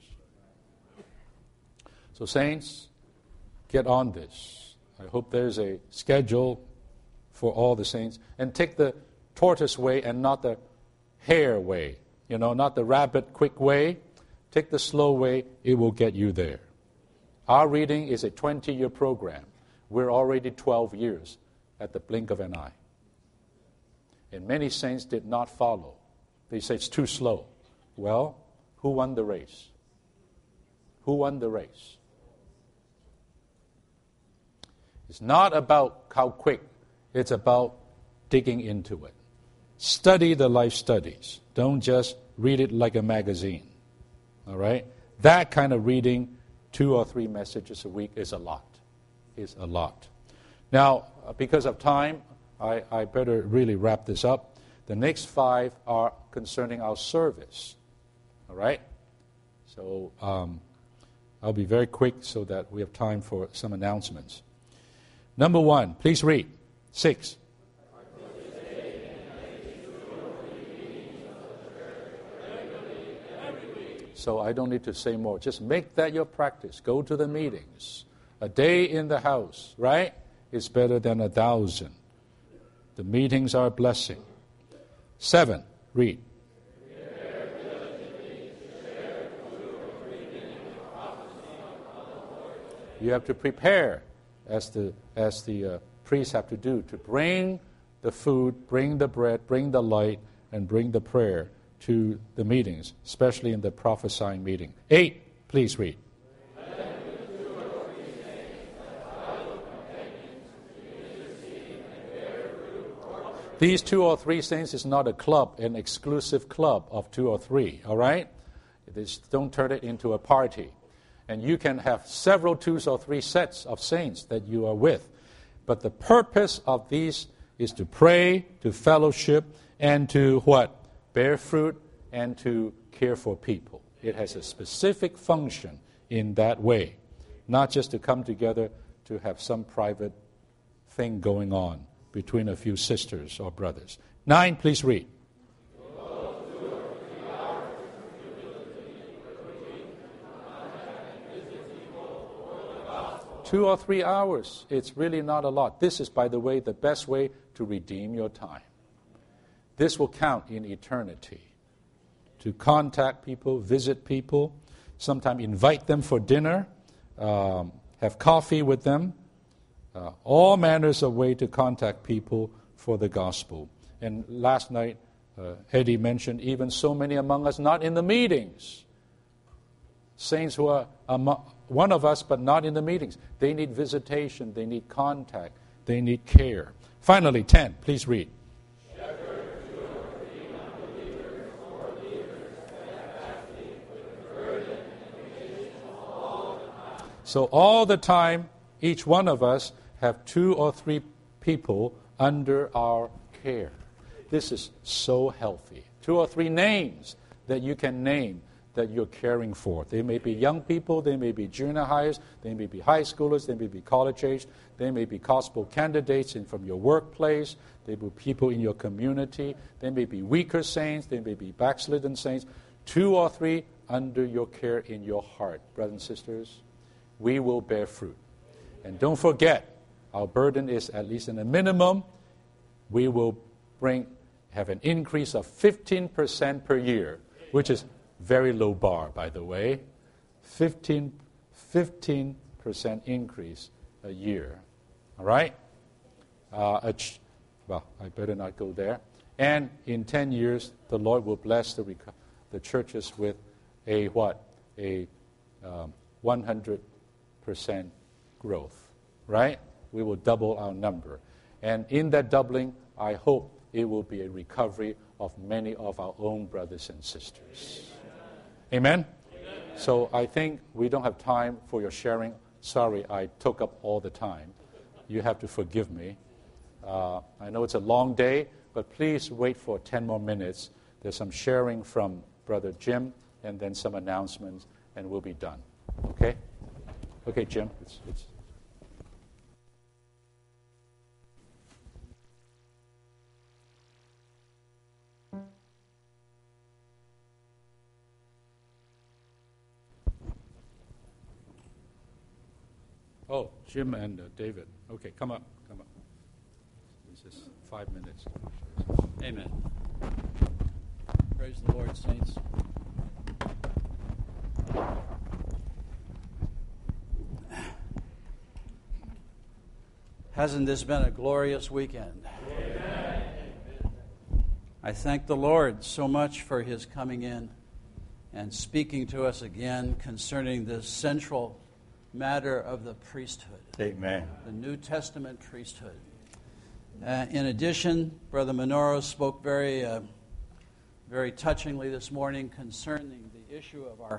So saints, get on this. I hope there's a schedule for all the saints. And take the tortoise way and not the hare way. Not the rabbit quick way. Take the slow way. It will get you there. Our reading is a 20-year program. We're already 12 years at the blink of an eye. And many saints did not follow. They say it's too slow. Well, who won the race? Who won the race? It's not about how quick. It's about digging into it. Study the life studies. Don't just read it like a magazine. All right? That kind of reading, 2 or 3 messages a week is a lot. Is a lot. Now, because of time, I better really wrap this up. The next 5 are concerning our service. All right? So I'll be very quick so that we have time for some announcements. Number 1, please read. 6. So I don't need to say more. Just make that your practice. Go to the meetings. A day in the house, right, is better than 1,000. The meetings are a blessing. 7, read. You have to prepare, as the priests have to do, to bring the food, bring the bread, bring the light, and bring the prayer to the meetings, especially in the prophesying meeting. 8, please read. These 2 or 3 saints is not a club, an exclusive club of 2 or 3, all right? Don't turn it into a party. And you can have several 2 or 3 sets of saints that you are with. But the purpose of these is to pray, to fellowship, and to what? Bear fruit and to care for people. It has a specific function in that way, not just to come together to have some private thing going on between a few sisters or brothers. 9, please read. 2 or 3 hours, it's really not a lot. This is, by the way, the best way to redeem your time. This will count in eternity. To contact people, visit people, sometimes invite them for dinner, have coffee with them, all manners of way to contact people for the gospel. And last night, Eddie mentioned even so many among us not in the meetings. Saints who are one of us but not in the meetings. They need visitation, they need contact, they need care. Finally, 10, please read. So all the time, each one of us have 2 or 3 people under our care. This is so healthy. 2 or 3 names that you can name that you're caring for. They may be young people, they may be junior highers, they may be high schoolers, they may be college age, they may be gospel candidates from your workplace, they may be people in your community, they may be weaker saints, they may be backslidden saints. 2 or 3 under your care in your heart. Brothers and sisters, we will bear fruit. And don't forget, our burden is at least in a minimum, we will have an increase of 15% per year, which is very low bar, by the way. 15% increase a year. All right? Well, I better not go there. And in 10 years, the Lord will bless the churches with a what? A 100% growth. Right? We will double our number. And in that doubling, I hope it will be a recovery of many of our own brothers and sisters. Amen? Amen? So I think we don't have time for your sharing. Sorry, I took up all the time. You have to forgive me. I know it's a long day, but please wait for 10 more minutes. There's some sharing from Brother Jim and then some announcements, and we'll be done. Okay? Okay, Jim. Oh, Jim and David. Okay, come up. This is 5 minutes. Amen. Praise the Lord, saints. Hasn't this been a glorious weekend? Amen. I thank the Lord so much for His coming in and speaking to us again concerning the central matter of the priesthood. Amen. The New Testament priesthood. In addition, Brother Minoru spoke very touchingly this morning concerning the issue of our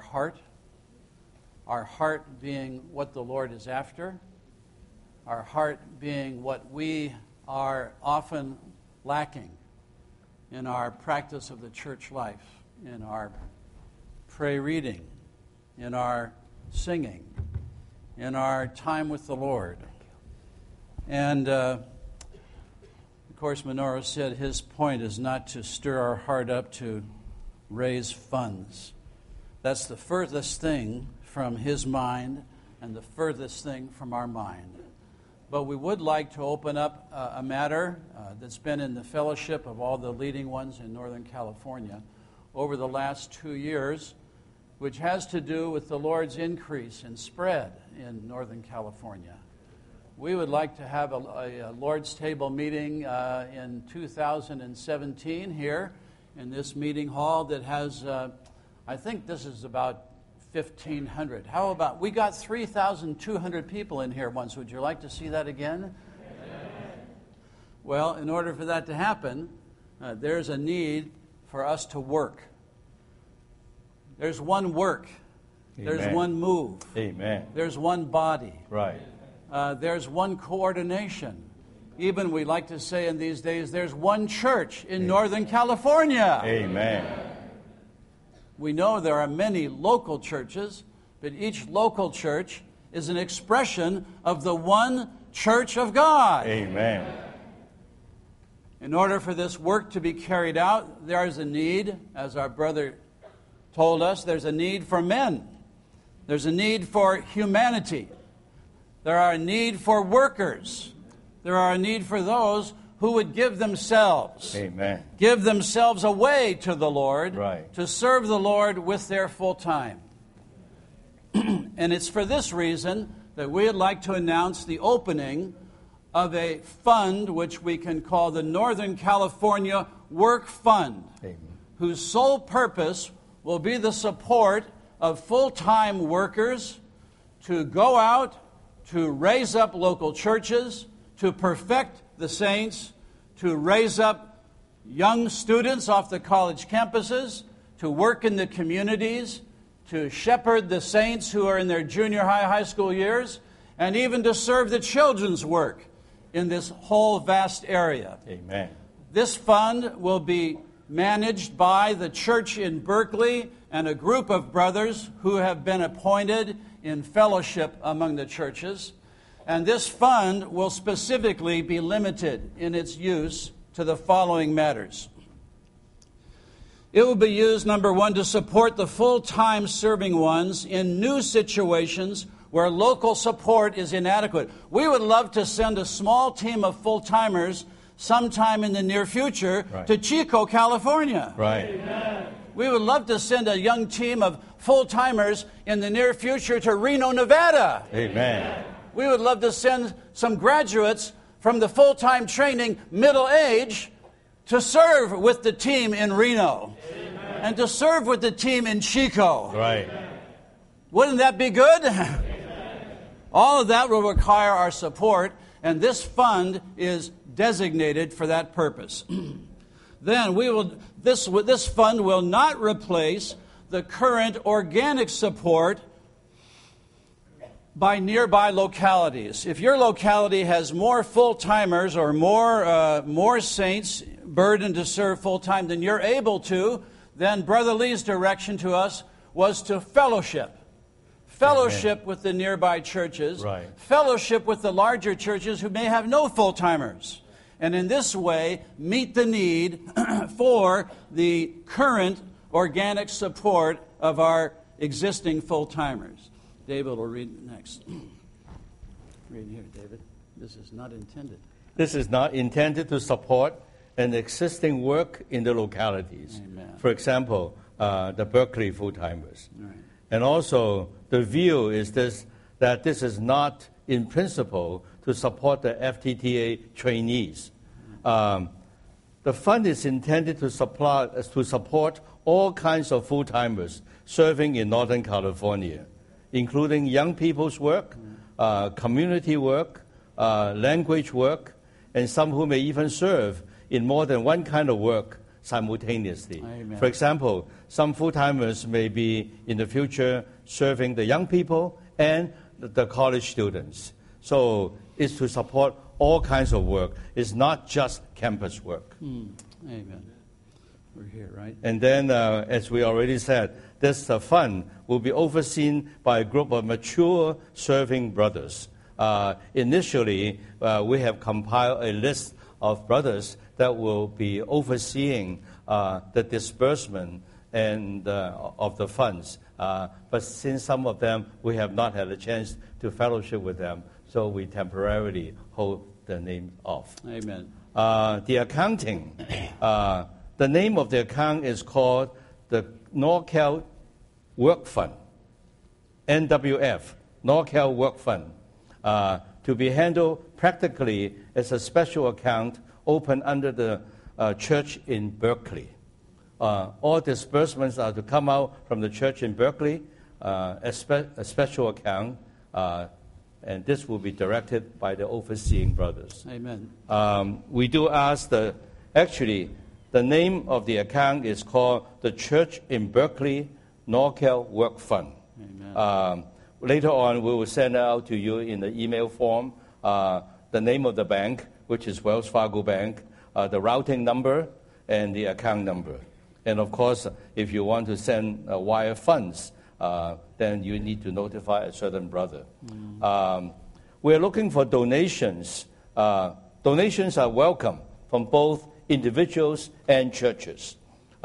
heart being what the Lord is after, our heart being what we are often lacking in our practice of the church life, in our pray reading, in our singing, in our time with the Lord. And, of course, Minoru said his point is not to stir our heart up to raise funds. That's the furthest thing from his mind and the furthest thing from our mind. But we would like to open up a matter that's been in the fellowship of all the leading ones in Northern California over the last 2 years, which has to do with the Lord's increase and spread in Northern California. We would like to have a Lord's Table meeting in 2017 here in this meeting hall that has, I think this is about 1,500. How about, we got 3,200 people in here once. Would you like to see that again? Well, in order for that to happen, there's a need for us to work. There's one work. Amen. There's one move. Amen. There's one body. Right. There's one coordination. Even we like to say in these days, there's one church in Northern California. Amen. We know there are many local churches, but each local church is an expression of the one church of God. Amen. In order for this work to be carried out, there is a need, as our brother told us, there's a need for men. There's a need for humanity. There are a need for workers. There are a need for those who would give themselves. Amen. Give themselves away to the Lord. Right. To serve the Lord with their full time. And it's for this reason that we would like to announce the opening of a fund which we can call the Northern California Work Fund, Amen. whose sole purpose will be the support of full-time workers to go out, to raise up local churches, to perfect the saints, to raise up young students off the college campuses, to work in the communities, to shepherd the saints who are in their junior high school years, and even to serve the children's work in this whole vast area. Amen. This fund will be managed by the church in Berkeley and a group of brothers who have been appointed in fellowship among the churches. And this fund will specifically be limited in its use to the following matters. It will be used, number one, to support the full-time serving ones in new situations where local support is inadequate. We would love to send a small team of full-timers sometime in the near future Right. to Chico, California. Right. Amen. We would love to send a young team of full-timers in the near future to Reno, Nevada. Amen. We would love to send some graduates from the full-time training middle age to serve with the team in Reno. Amen. And to serve with the team in Chico. Right. Wouldn't that be good? All of that will require our support, and this fund is designated for that purpose. Then this fund will not replace the current organic support by nearby localities. If your locality has more full-timers or more saints burdened to serve full-time than you're able to, then Brother Lee's direction to us was to fellowship. Fellowship Amen. With the nearby churches. Right. Fellowship with the larger churches who may have no full-timers. And in this way, meet the need for the current organic support of our existing full-timers. David will read next. Read here, David. This is not intended. This is not intended to support an existing work in the localities. Amen. For example, the Berkeley full-timers. Right. And also, the view is that this is not, in principle, to support the FTTA trainees. The fund is intended to support all kinds of full-timers serving in Northern California, including young people's work, community work, language work, and some who may even serve in more than one kind of work simultaneously. Amen. For example, some full-timers may be in the future serving the young people and the college students. So it's to support all kinds of work. It's not just campus work. Amen. We're here, right? And then, as we already said, this fund will be overseen by a group of mature serving brothers. Initially, we have compiled a list of brothers that will be overseeing the disbursement and of the funds. But since some of them we have not had a chance to fellowship with them, so we temporarily hold the name off. Amen. The accounting, the name of the account is called the NorCal Work Fund, NWF, NorCal Work Fund, to be handled practically as a special account open under the church in Berkeley. All disbursements are to come out from the church in Berkeley, a special account, and this will be directed by the overseeing brothers. Amen. We do ask actually, the name of the account is called the Church in Berkeley NorCal Work Fund. Amen. Later on, we will send out to you in the email form the name of the bank, which is Wells Fargo Bank, the routing number, and the account number. And of course, if you want to send wire funds, then you need to notify a certain brother. We're looking for donations. Donations are welcome from both individuals and churches.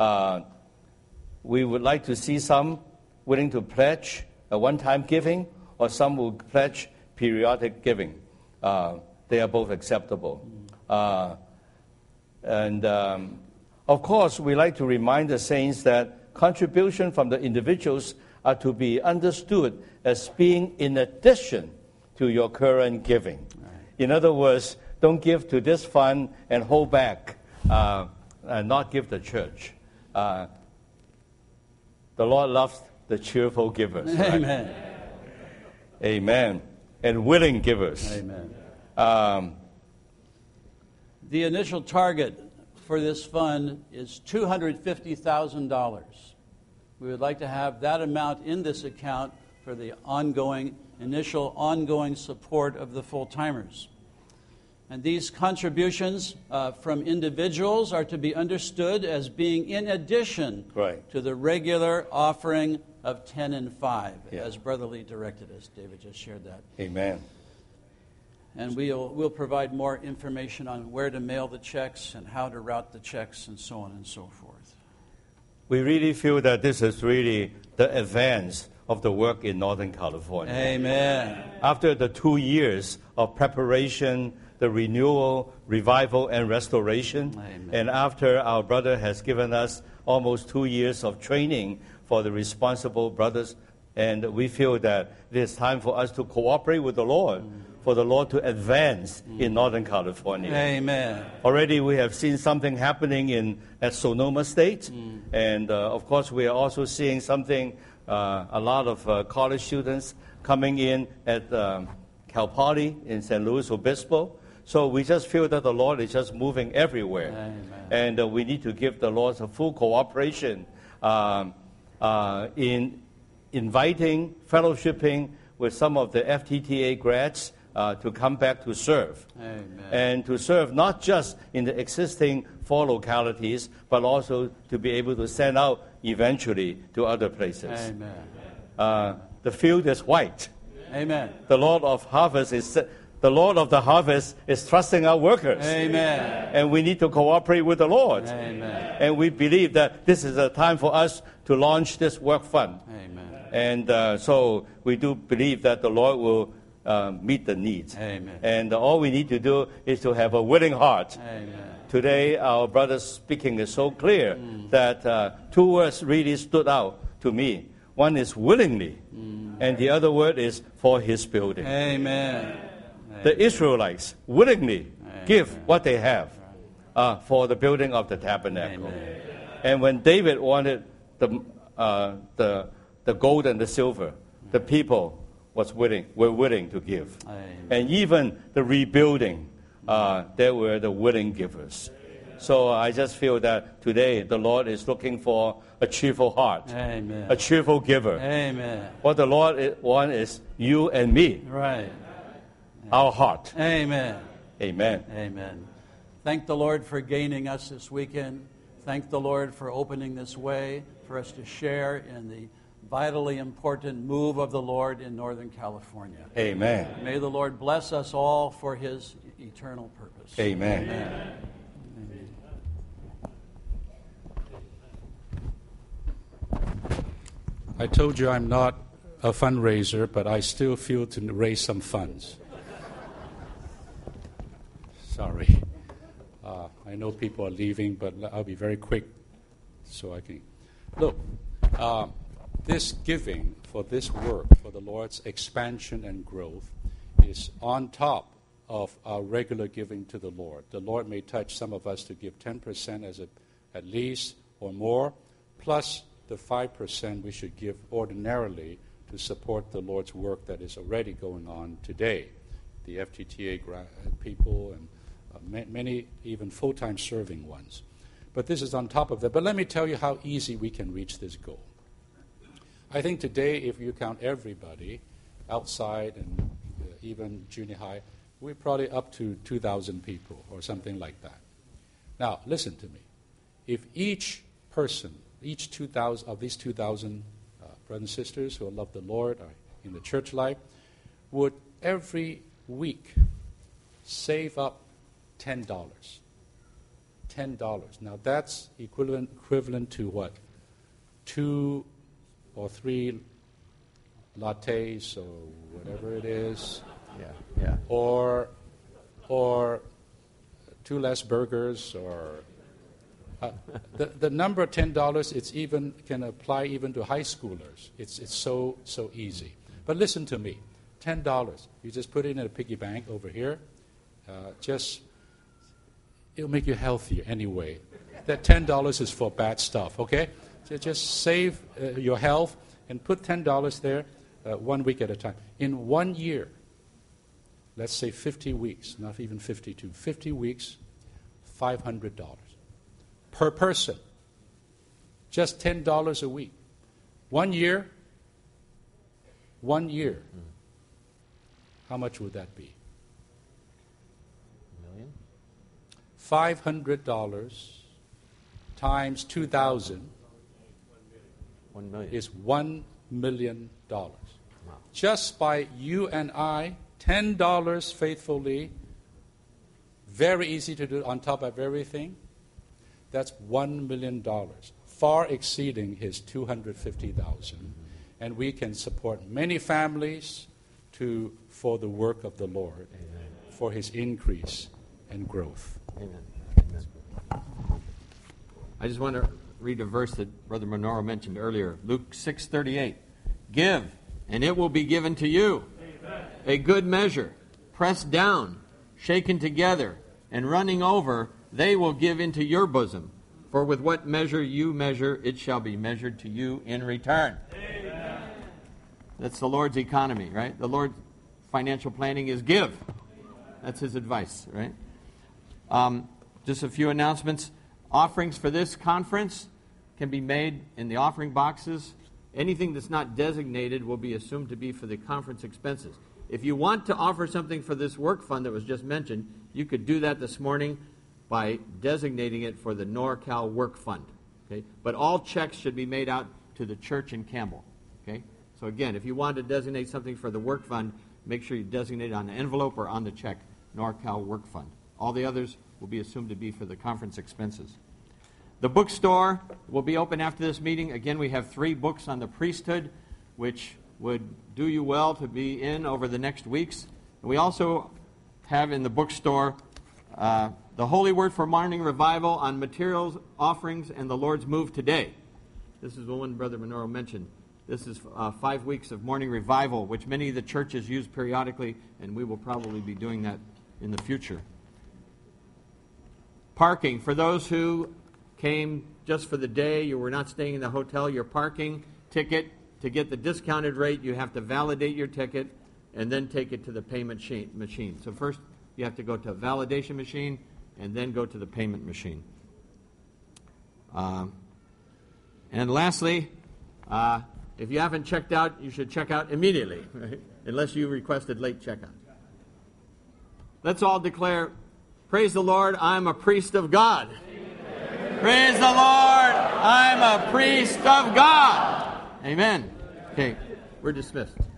We would like to see some willing to pledge a one-time giving, or some will pledge periodic giving. They are both acceptable. Of course, we like to remind the saints that contribution from the individuals are to be understood as being in addition to your current giving. Right. In other words, don't give to this fund and hold back and not give the church. The Lord loves the cheerful givers. Amen. Right? Amen. And willing givers. Amen. The initial target for this fund is $250,000. We would like to have that amount in this account for the initial ongoing support of the full-timers. And these contributions from individuals are to be understood as being in addition to the regular offering of 10 and 5, as Brother Lee directed us. David just shared that. Amen. And we'll provide more information on where to mail the checks and how to route the checks and so on and so forth. We really feel that this is really the advance of the work in Northern California. Amen. After the 2 years of preparation, the renewal, revival, and restoration, Amen. And after our brother has given us almost 2 years of training for the responsible brothers, and we feel that it is time for us to cooperate with the Lord, for the Lord to advance in Northern California. Amen. Already we have seen something happening at Sonoma State, and of course we are also seeing something, a lot of college students coming in at Cal Poly in San Luis Obispo. So we just feel that the Lord is just moving everywhere. Amen. And we need to give the Lord a full cooperation in inviting, fellowshipping with some of the FTTA grads to come back to serve. Amen. And to serve not just in the existing 4 localities, but also to be able to send out eventually to other places. Amen. The field is white. Amen. The Lord of the harvest is trusting our workers. Amen. And we need to cooperate with the Lord. Amen. And we believe that this is a time for us to launch this work fund. Amen. And so we do believe that the Lord will meet the needs. Amen. And all we need to do is to have a willing heart. Amen. Today, our brother's speaking is so clear that 2 words really stood out to me. One is willingly, and the other word is for his building. Amen. The Israelites willingly give what they have for the building of the tabernacle. Amen. And when David wanted the gold and the silver, the people were willing to give. Amen. And even the rebuilding, they were the willing givers. So I just feel that today the Lord is looking for a cheerful heart, Amen. a cheerful giver. Amen. What the Lord wants is you and me, Right. our heart. Amen. Amen. Amen. Thank the Lord for gaining us this weekend. Thank the Lord for opening this way for us to share in the vitally important move of the Lord in Northern California. Amen. May the Lord bless us all for his eternal purpose. Amen. Amen. I told you I'm not a fundraiser, but I still feel to raise some funds. Sorry. I know people are leaving, but I'll be very quick so I can... Look, this giving for this work, for the Lord's expansion and growth, is on top of our regular giving to the Lord. The Lord may touch some of us to give 10% at least or more, plus the 5% we should give ordinarily to support the Lord's work that is already going on today. The FTTA people and many even full-time serving ones. But this is on top of that. But let me tell you how easy we can reach this goal. I think today, if you count everybody outside and even junior high, we're probably up to 2,000 people or something like that. Now, listen to me. If each person, each 2,000 of these 2,000 brothers and sisters who love the Lord are in the church life, would every week save up $10. $10. Now, that's equivalent to what? 2 or 3 lattes or whatever it is. Yeah. Or 2 less burgers, or the number $10. It's even can apply even to high schoolers. It's so easy. But listen to me, $10. You just put it in a piggy bank over here. It'll make you healthier anyway. That $10 is for bad stuff. Okay, so just save your health and put $10 there 1 week at a time. In 1 year. Let's say 50 weeks, not even 52. 50 weeks, $500 per person. Just $10 a week. 1 year. 1 year. How much would that be? $500 times 2,000 is $1 million. Wow. Just by you and I, $10 faithfully, very easy to do on top of everything, that's $1 million, far exceeding his $250,000. And we can support many families for the work of the Lord, Amen. For his increase and growth. Amen. I just want to read a verse that Brother Minoru mentioned earlier, Luke 6:38. Give, and it will be given to you. Amen. A good measure, pressed down, shaken together, and running over, they will give into your bosom. For with what measure you measure, it shall be measured to you in return. Amen. That's the Lord's economy, right? The Lord's financial planning is give. That's his advice, right? Just a few announcements. Offerings for this conference can be made in the offering boxes. Anything that's not designated will be assumed to be for the conference expenses. If you want to offer something for this work fund that was just mentioned, you could do that this morning by designating it for the NorCal Work Fund. Okay? But all checks should be made out to the church in Campbell. Okay? So again, if you want to designate something for the work fund, make sure you designate it on the envelope or on the check, NorCal Work Fund. All the others will be assumed to be for the conference expenses. The bookstore will be open after this meeting. Again, we have 3 books on the priesthood, which would do you well to be in over the next weeks. And we also have in the bookstore the Holy Word for Morning Revival on materials, offerings, and the Lord's Move Today. This is the one Brother Minoru mentioned. This is 5 weeks of morning revival, which many of the churches use periodically, and we will probably be doing that in the future. Parking. For those who came just for the day, you were not staying in the hotel, your parking ticket, to get the discounted rate, you have to validate your ticket and then take it to the payment machine. So first, you have to go to a validation machine and then go to the payment machine. And lastly, if you haven't checked out, you should check out immediately, right? Unless you requested late checkout. Let's all declare, praise the Lord, I'm a priest of God. Amen. Praise the Lord, I'm a priest of God. Amen. Okay, we're dismissed.